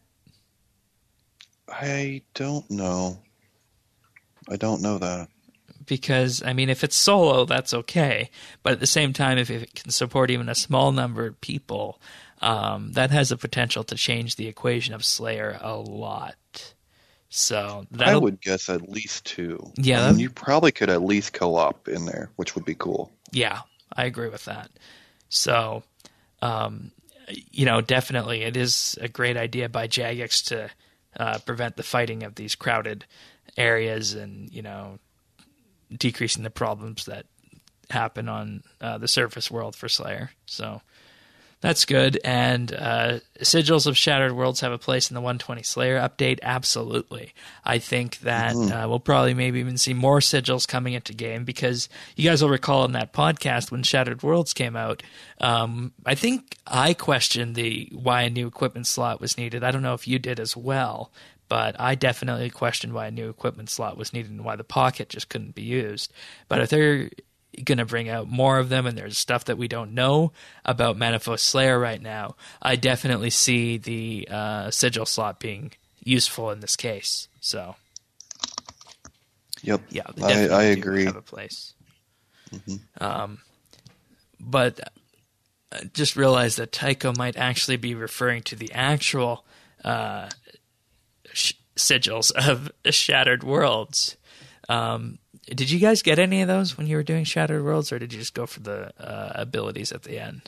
I don't know. I don't know that. Because, I mean, if it's solo, that's okay. But at the same time, if it can support even a small number of people, um, that has the potential to change the equation of Slayer a lot. So I that'll, would guess at least two. Yeah, I mean, that- you probably could at least co-op in there, which would be cool. yeah, I agree with that. So, um, you know, definitely it is a great idea by Jagex to uh, prevent the fighting of these crowded areas and, you know, decreasing the problems that happen on uh, the surface world for Slayer. So that's good. And uh, Sigils of Shattered Worlds have a place in the one twenty Slayer update? Absolutely. I think that Mhm. uh, we'll probably maybe even see more Sigils coming into game, because you guys will recall in that podcast when Shattered Worlds came out, um, I think I questioned the why a new equipment slot was needed. I don't know if you did as well, but I definitely questioned why a new equipment slot was needed and why the pocket just couldn't be used. But if they're going to bring out more of them and there's stuff that we don't know about Menaphos Slayer right now, I definitely see the uh, sigil slot being useful in this case. So, Yep. yeah, they I, definitely I do agree. have a place. Mhm. Um, but uh, just realized that Tycho might actually be referring to the actual uh, sh- sigils of Shattered Worlds. Um, did you guys get any of those when you were doing Shattered Worlds, or did you just go for the uh, abilities at the end?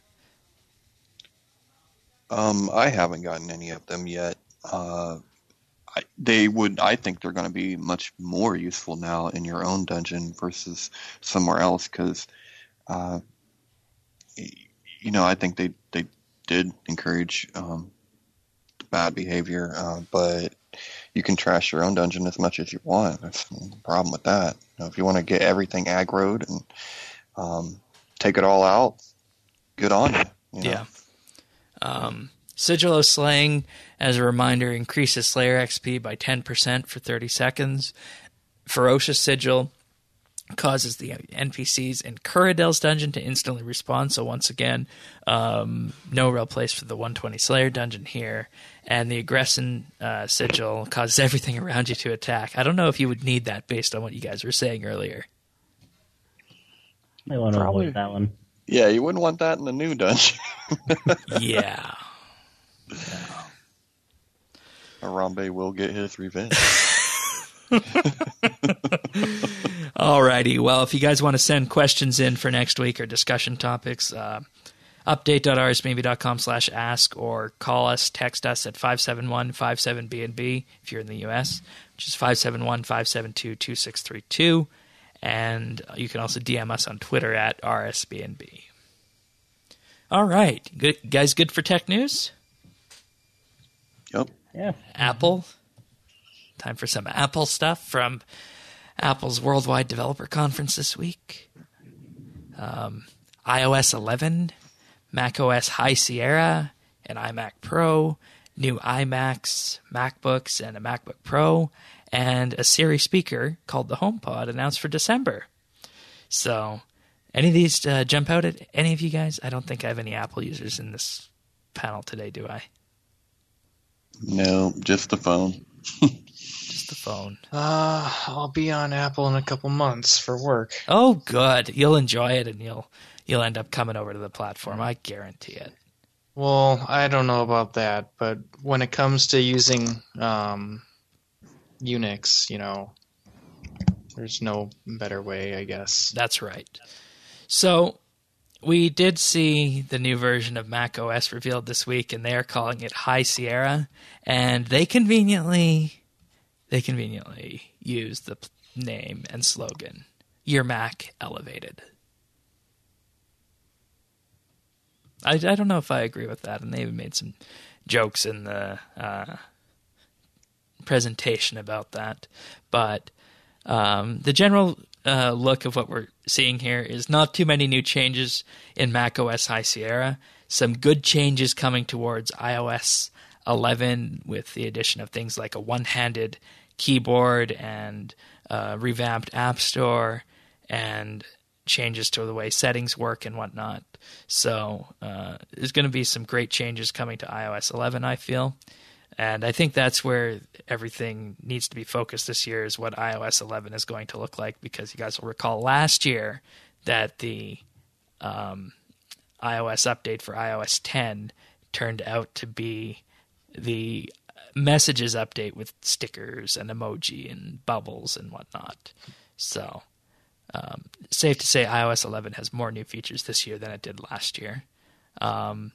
Um, I haven't gotten any of them yet. Uh, I, they would, I think they're going to be much more useful now in your own dungeon versus somewhere else, because, uh, you know, I think they, they did encourage um, bad behavior, uh, but you can trash your own dungeon as much as you want. There's no problem with that. You know, if you want to get everything aggroed and um, take it all out, good on you. You know? Yeah. Um, Sigil of Slaying, as a reminder, increases Slayer X P by ten percent for thirty seconds. Ferocious Sigil causes the N P Cs in Kuradil's dungeon to instantly respawn. So once again, um, no real place for the one twenty Slayer dungeon here. And the Aggression uh, Sigil causes everything around you to attack. I don't know if you would need that based on what you guys were saying earlier. I want to Probably. avoid that one. Yeah, you wouldn't want that in the new dungeon. Yeah. Harambe will get his revenge. Alrighty. Well, if you guys want to send questions in for next week or discussion topics, uh, update.rsmaybe.com slash ask, or call us, text us at five seven one five seven B N B if you're in the U S, which is five seven one five seven two two six three two. And you can also D M us on Twitter at R S B N B. All right. Good, guys, good for tech news? Yep. Yeah. Apple. Time for some Apple stuff from Apple's Worldwide Developer Conference this week. Um, iOS eleven, macOS High Sierra, an iMac Pro, new iMacs, MacBooks, and a MacBook Pro, and a Siri speaker called the HomePod announced for December. So, any of these uh, jump out at any of you guys? I don't think I have any Apple users in this panel today, do I? No, just the phone. Just the phone. Uh, I'll be on Apple in a couple months for work. Oh, good. You'll enjoy it, and you'll you'll end up coming over to the platform. I guarantee it. Well, I don't know about that, but when it comes to using um, Unix, you know, there's no better way, I guess. That's right. So we did see the new version of macOS revealed this week, and they are calling it High Sierra, and they conveniently they conveniently use the name and slogan, "Your Mac Elevated." I, I don't know if I agree with that, and they even made some jokes in the uh, presentation about that. But um, the general uh, look of what we're seeing here is not too many new changes in macOS High Sierra. Some good changes coming towards iOS eleven with the addition of things like a one-handed keyboard and uh, revamped App Store and changes to the way settings work and whatnot. So uh, there's going to be some great changes coming to iOS eleven, I feel. And I think that's where everything needs to be focused this year, is what iOS eleven is going to look like, because you guys will recall last year that the um, iOS update for iOS ten turned out to be the messages update with stickers and emoji and bubbles and whatnot. So um, safe to say iOS eleven has more new features this year than it did last year. Um,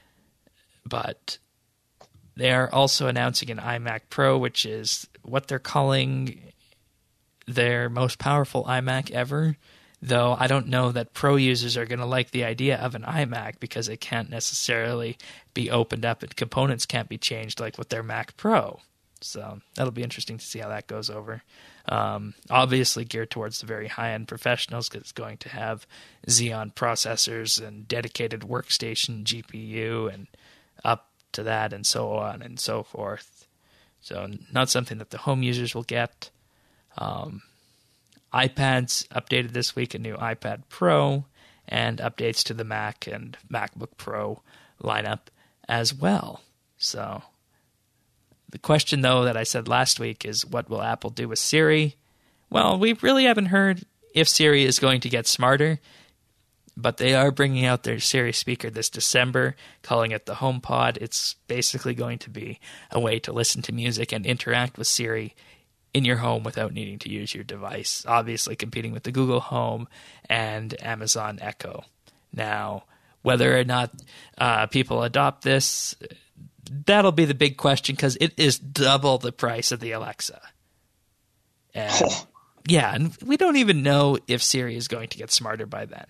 but they are also announcing an iMac Pro, which is what they're calling their most powerful iMac ever, though I don't know that Pro users are going to like the idea of an iMac, because it can't necessarily be opened up and components can't be changed like with their Mac Pro. So that'll be interesting to see how that goes over. Um, obviously geared towards the very high-end professionals, because it's going to have Xeon processors and dedicated workstation G P U and up to that and so on and so forth. So not something that the home users will get. Um, iPads updated this week, a new iPad Pro, and updates to the Mac and MacBook Pro lineup as well. So the question, though, that I said last week is, what will Apple do with Siri? Well, we really haven't heard if Siri is going to get smarter, but they are bringing out their Siri speaker this December, calling it the HomePod. It's basically going to be a way to listen to music and interact with Siri in your home without needing to use your device, obviously competing with the Google Home and Amazon Echo. Now, whether or not uh, people adopt this, that'll be the big question, because it is double the price of the Alexa. And, Oh. yeah, and we don't even know if Siri is going to get smarter by then.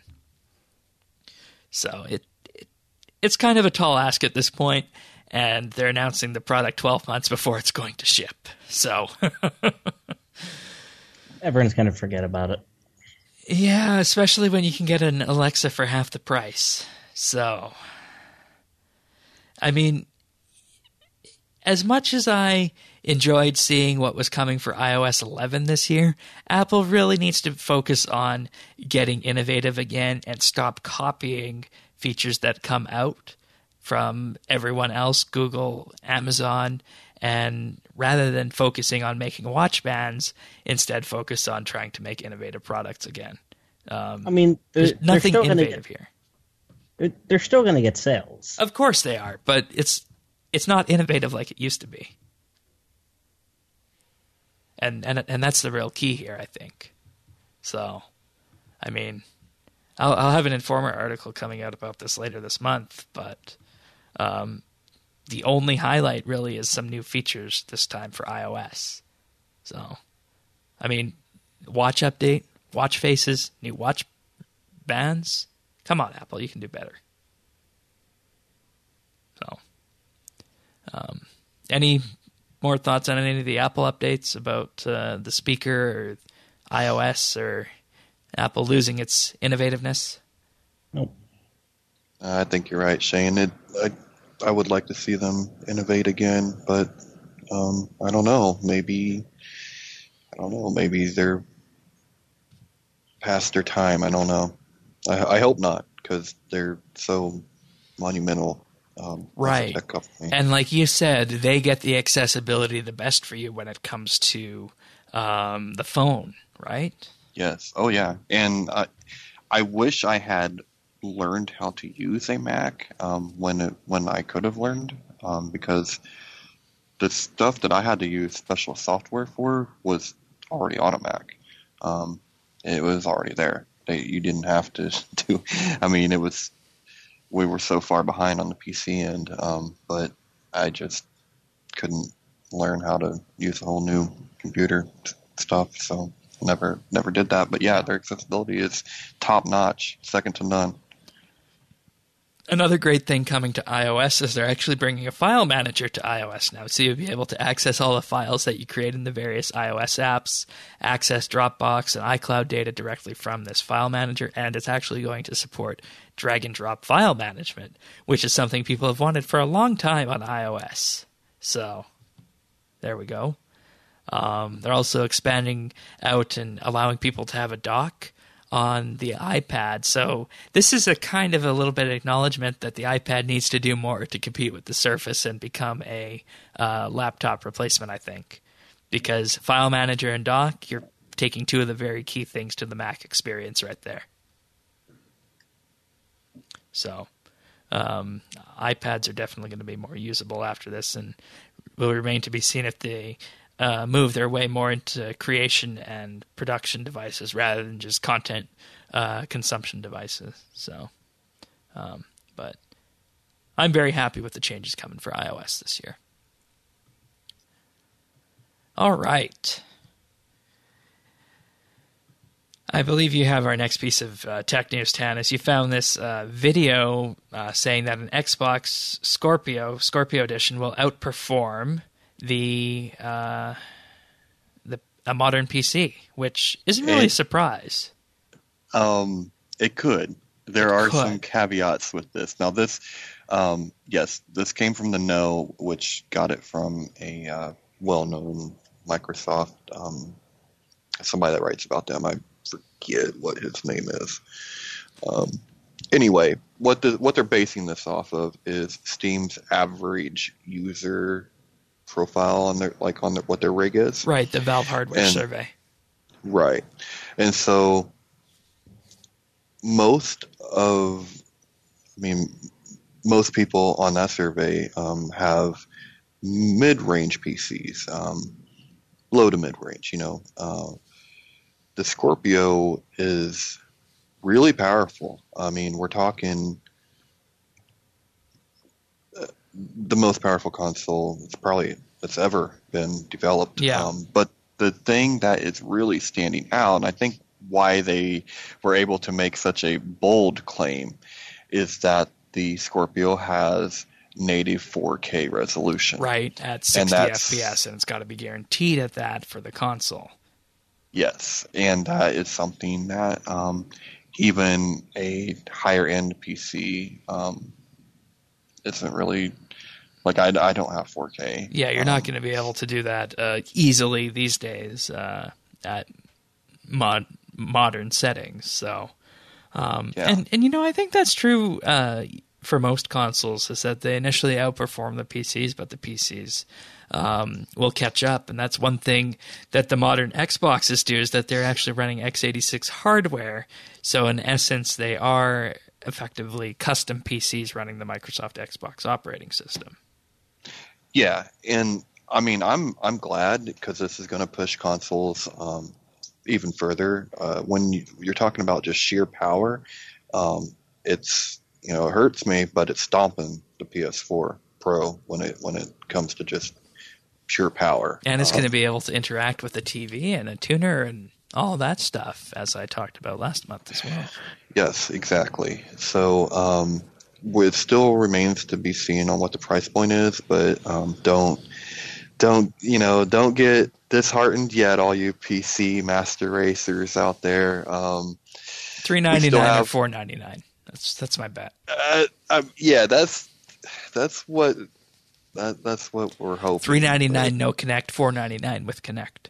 So it, it it's kind of a tall ask at this point, and they're announcing the product twelve months before it's going to ship. So Everyone's going to forget about it. yeah, especially when you can get an Alexa for half the price. So, I mean, as much as I enjoyed seeing what was coming for i O S eleven this year, Apple really needs to focus on getting innovative again and stop copying features that come out from everyone else, Google, Amazon, and rather than focusing on making watch bands, instead focus on trying to make innovative products again. Um, I mean, they're, there's nothing they're still innovative gonna here. get, they're, they're still going to get sales. Of course they are, but it's it's not innovative like it used to be. And and and that's the real key here, I think. So, I mean, I'll, I'll have an Informer article coming out about this later this month, but um, the only highlight really is some new features this time for iOS. So, I mean, watch update, watch faces, new watch bands. Come on, Apple, you can do better. So, um, any more thoughts on any of the Apple updates about uh, the speaker or iOS or Apple losing its innovativeness? Nope. I think you're right, Shane. It, I, I would like to see them innovate again, but um, I don't know. Maybe I don't know. Maybe they're past their time. I don't know. I, I hope not, because they're so monumental. Um, as a Right. tech company. And like you said, they get the accessibility the best for you when it comes to um, the phone, right? Yes. Oh, yeah. And I, I wish I had learned how to use a Mac um, when it, when I could have learned, um, because the stuff that I had to use special software for was already on a Mac. Um, it was already there. They, you didn't have to do. I mean, it was. We were so far behind on the P C end, um, but I just couldn't learn how to use a whole new computer stuff, so never never did that. But yeah, their accessibility is top notch, second to none. Another great thing coming to iOS is they're actually bringing a file manager to iOS now, so you'll be able to access all the files that you create in the various iOS apps, access Dropbox and iCloud data directly from this file manager, and it's actually going to support drag and drop file management, which is something people have wanted for a long time on iOS. So, there we go. Um, they're also expanding out and allowing people to have a dock on the iPad. So this is a kind of a little bit of acknowledgement that the iPad needs to do more to compete with the Surface and become a uh, laptop replacement, I think. Because File Manager and Dock, you're taking two of the very key things to the Mac experience right there. So um, iPads are definitely going to be more usable after this, and will remain to be seen if they Uh, move their way more into creation and production devices rather than just content uh, consumption devices. So, um, but I'm very happy with the changes coming for iOS this year. All right. I believe you have our next piece of uh, tech news, Tanis. You found this uh, video uh, saying that an Xbox Scorpio, Scorpio Edition, will outperform the uh, the a modern P C, which isn't really It- a surprise. Um, it could. There It are could. some caveats with this. Now, this, um, yes, this came from the Know, which got it from a uh, well-known Microsoft, um, somebody that writes about them. I forget what his name is. Um, anyway, what the what they're basing this off of is Steam's average user profile on their like on their, what their rig is. Right, the Valve hardware And- survey. Right. And so most of, I mean, most people on that survey um, have mid-range P Cs. Um, low to mid range. You know, uh, the Scorpio is really powerful. I mean, we're talking uh, the most powerful console it's probably that's ever been developed. Yeah. Um, but the thing that is really standing out, and I think why they were able to make such a bold claim, is that the Scorpio has native four K resolution. Right, at sixty F P S, and it's got to be guaranteed at that for the console. Yes, and that is something that um, even a higher end P C um, isn't really like. I, I don't have four K. Yeah, you're um, not going to be able to do that uh, easily these days uh, at mod modern settings. So, um, Yeah. and and you know, I think that's true uh, for most consoles. Is that they initially outperform the P Cs, but the P Cs um, will catch up. And that's one thing that the modern Xboxes do, is that they're actually running x eighty-six hardware. So in essence, they are effectively custom P Cs running the Microsoft Xbox operating system. Yeah, and I mean, I'm I'm glad because this is going to push consoles um, even further. Uh, when you, you're talking about just sheer power, um, it's you know it hurts me, but it's stomping the P S four Pro when it when it comes to just pure power. And it's Uh, going to be able to interact with the T V and a tuner and all that stuff, as I talked about last month as well. Yes, exactly. So um, it still remains to be seen on what the price point is, but um, don't don't you know don't get disheartened yet, all you P C master racers out there. Um, Three ninety nine have- or four ninety nine. That's that's my bet. uh, um, yeah, that's that's what that, that's what we're hoping. Three ninety nine no Kinect, four ninety nine with Kinect.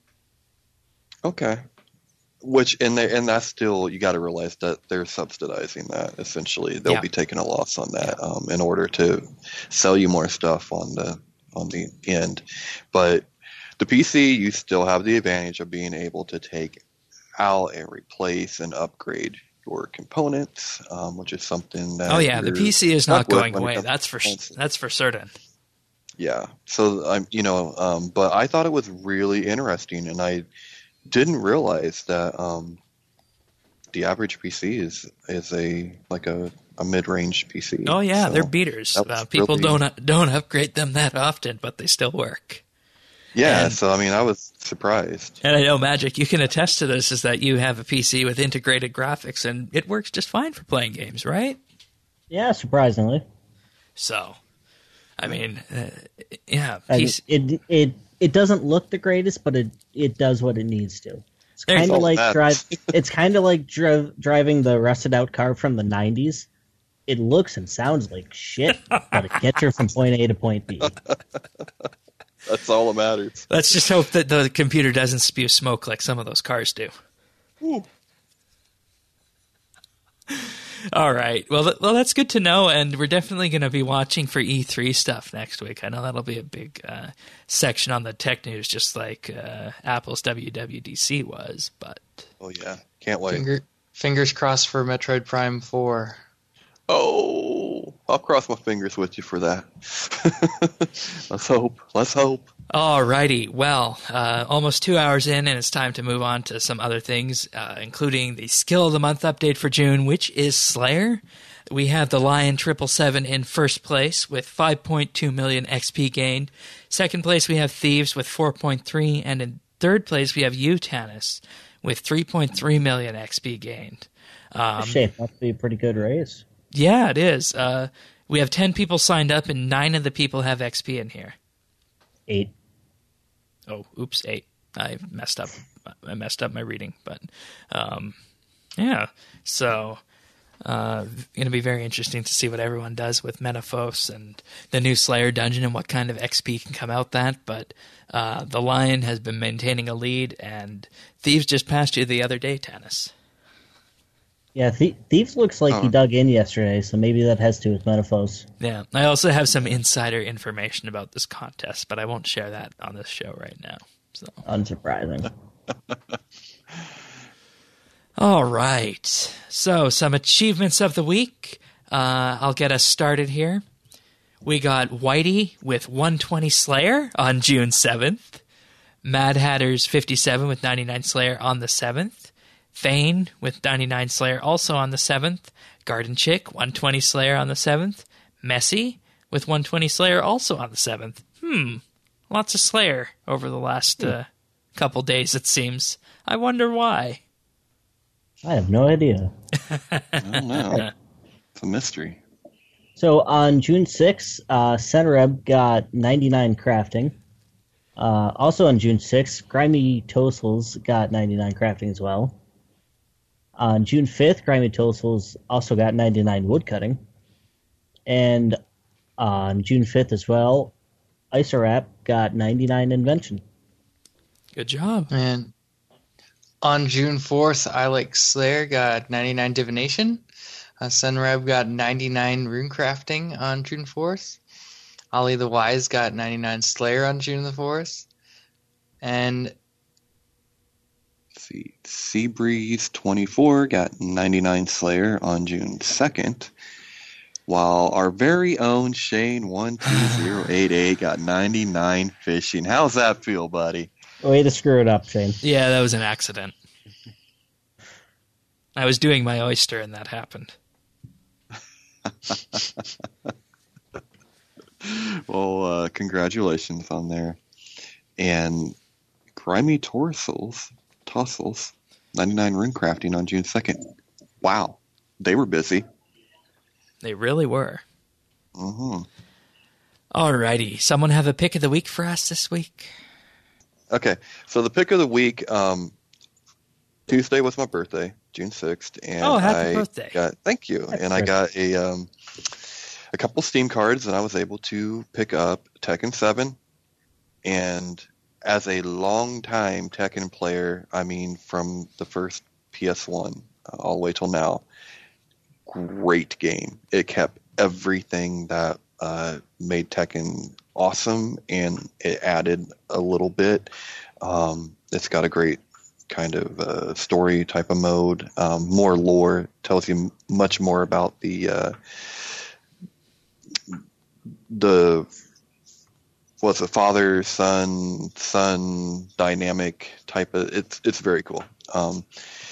Okay. Which and they, and that's still you got to realize that they're subsidizing that essentially. They'll Yeah. be taking a loss on that um, in order to sell you more stuff on the on the end. But the P C, you still have the advantage of being able to take out and replace and upgrade your components, um, which is something that Oh yeah, the you're P C is not stuck with going when it away. comes to That's for consoles. that's for certain. Yeah. So I'm, you know, um, but I thought it was really interesting, and I didn't realize that um, the average P C is is a like a, a mid range P C. Oh yeah, So they're beaters. that was Uh, people really- don't don't upgrade them that often, but they still work. Yeah. and- So I mean, I was surprised. And I know, Magic, you can attest to this, is that you have a P C with integrated graphics, and it works just fine for playing games, right? Yeah, surprisingly. So, I mean, uh, yeah, I mean, P C, it it it doesn't look the greatest, but it it does what it needs to. It's There's kind of all like that. drive. It's kind of like dri- driving the rusted out car from the nineties. It looks and sounds like shit, but it gets you from point A to point B. That's all that matters. let's just hope that the computer doesn't spew smoke like some of those cars do. All right. Well, th- well, that's good to know, and we're definitely going to be watching for E three stuff next week. I know that'll be a big uh, section on the tech news, just like uh, Apple's W W D C was. But Oh yeah, can't wait. Finger, fingers crossed for Metroid Prime four. Oh, I'll cross my fingers with you for that. Let's hope. Let's hope. all righty. Well, uh, almost two hours in, and it's time to move on to some other things, uh, including the Skill of the Month update for June, which is Slayer. We have the Lion triple seven in first place with five point two million X P gained. Second place, we have Thieves with four point three, and in third place, we have you, Tanis, with three point three million X P gained. Um, Shape up to be a pretty good race. yeah, it is. Uh, we have ten people signed up, and nine of the people have X P in here. Eight. Oh, oops, eight. I messed up. I messed up my reading, but um, yeah. So, uh, going to be very interesting to see what everyone does with Metaphos and the new Slayer dungeon and what kind of X P can come out that. But uh, the Lion has been maintaining a lead, and Thieves just passed you the other day, Tanis. Yeah, Thie- Thieves looks like he Oh. dug in yesterday, so maybe that has to do with Metaphos. Yeah, I also have some insider information about this contest, but I won't share that on this show right now. So. Unsurprising. All right. So, some achievements of the week. Uh, I'll get us started here. We got Whitey with one twenty Slayer on June seventh. Mad Hatter's fifty-seven with ninety-nine Slayer on the seventh. Thane with ninety-nine Slayer also on the seventh. Garden Chick, one twenty Slayer on the seventh. Messy with one twenty Slayer also on the seventh. Hmm, lots of Slayer over the last uh, couple days, it seems. I wonder why. I have no idea. I don't know. It's a mystery. So on June sixth, uh, Senreb got ninety-nine crafting. Uh, also on June sixth, Grimy Toastles got ninety-nine crafting as well. On June fifth, Grimy Toastles also got ninety-nine woodcutting. And on June fifth as well, Isorap got ninety-nine invention. Good job. And on June fourth, I Like Slayer got ninety-nine divination. Uh, Senreb got ninety-nine rune crafting on June fourth. Ollie the Wise got ninety-nine Slayer on June the fourth. And Let's see, Seabreeze twenty-four got ninety-nine Slayer on June second, while our very own Shane one two zero eight eight got ninety-nine fishing. How's that feel, buddy? Way to screw it up, Shane. Yeah, that was an accident. I was doing my oyster and that happened. Well, uh, congratulations on there. And Grimy Torsels, Tossels, ninety-nine rune crafting on June second. Wow, they were busy. They really were. Mm-hmm. Alrighty, someone have a pick of the week for us this week? Okay, so the pick of the week, um, Tuesday was my birthday, June sixth, and Oh, happy I birthday. got thank you, Happy and I got a um, a couple Steam cards, and I was able to pick up Tekken seven, and as a long-time Tekken player, I mean, from the first P S one uh, all the way till now, great game. It kept everything that uh, made Tekken awesome, and it added a little bit. Um, it's got a great kind of uh, story type of mode, um, more lore, tells you much more about the uh, the what's a father son son dynamic type of. It's it's very cool. Um,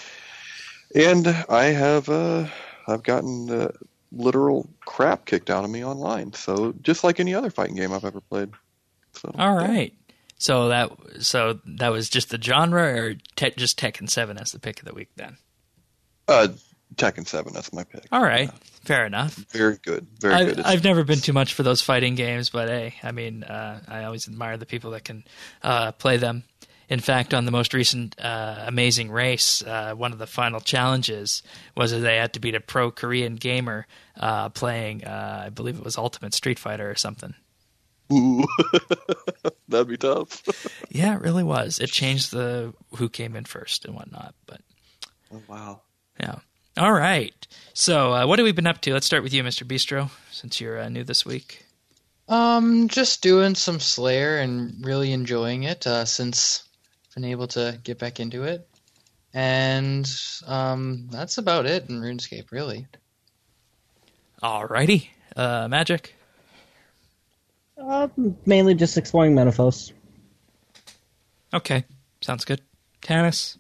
and I have uh, I've gotten uh, literal crap kicked out of me online. So just like any other fighting game I've ever played. So All right. So that so that was just the genre, or te- just Tekken seven as the pick of the week then? Uh, Tekken seven, that's my pick. All right. Fair enough. Very good. Very I, good. It's- I've never been too much for those fighting games, but hey, I mean, uh, I always admire the people that can uh, play them. In fact, on the most recent uh, Amazing Race, uh, one of the final challenges was that they had to beat a pro Korean gamer uh, playing, uh, I believe it was Ultimate Street Fighter or something. Ooh. That'd be tough. Yeah, it really was. It changed the who came in first and whatnot. But Oh, wow. yeah. All right. So uh, what have we been up to? Let's start with you, Mister Bistro, since you're uh, new this week. Um, just doing some Slayer and really enjoying it uh, since I've been able to get back into it. And um, that's about it in RuneScape, really. All righty. Uh, Magic? Uh, mainly just exploring Menaphos. Okay. Sounds good. Tannis?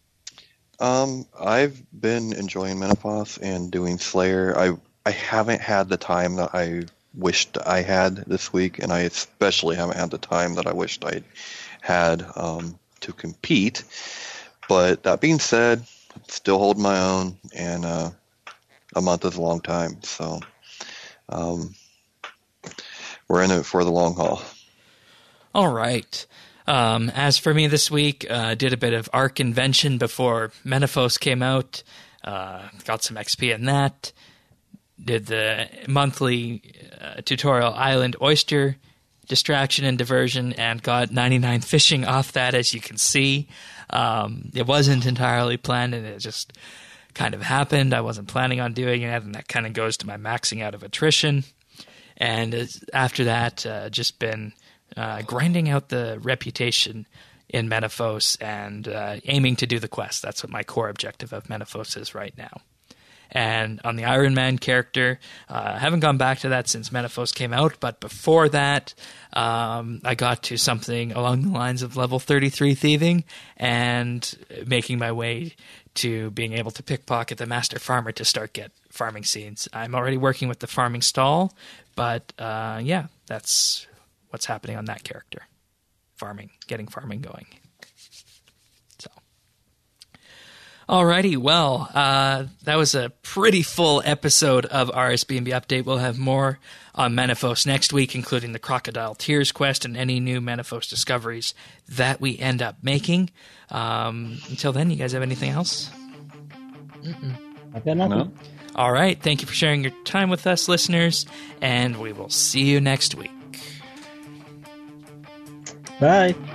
Um, I've been enjoying Menopause and doing Slayer. I I haven't had the time that I wished I had this week, and I especially haven't had the time that I wished I had um, to compete. But that being said, I'm still holding my own, and uh, a month is a long time, so um, we're in it for the long haul. All right. Um, as for me this week, I uh, did a bit of Arc Invention before Menaphos came out. Uh, got some X P in that. Did the monthly uh, tutorial Island Oyster Distraction and Diversion, and got ninety-nine fishing off that, as you can see. Um, it wasn't entirely planned, and it just kind of happened. I wasn't planning on doing it, and that kind of goes to my maxing out of attrition. And after that, uh, just been uh, grinding out the reputation in Menaphos and uh, aiming to do the quest. That's what my core objective of Menaphos is right now. And on the Iron Man character, uh, I haven't gone back to that since Menaphos came out, but before that, um, I got to something along the lines of level thirty-three thieving and making my way to being able to pickpocket the master farmer to start get farming seeds. I'm already working with the farming stall, but uh, yeah, that's what's happening on that character. Farming, getting farming going. So, alrighty, well, uh, that was a pretty full episode of R S B N B Update. We'll have more on Menaphos next week, including the Crocodile Tears quest and any new Menaphos discoveries that we end up making. Um, until then, you guys have anything else? Mm-mm. I've got nothing. No? All right, thank you for sharing your time with us, listeners, and we will see you next week. Bye.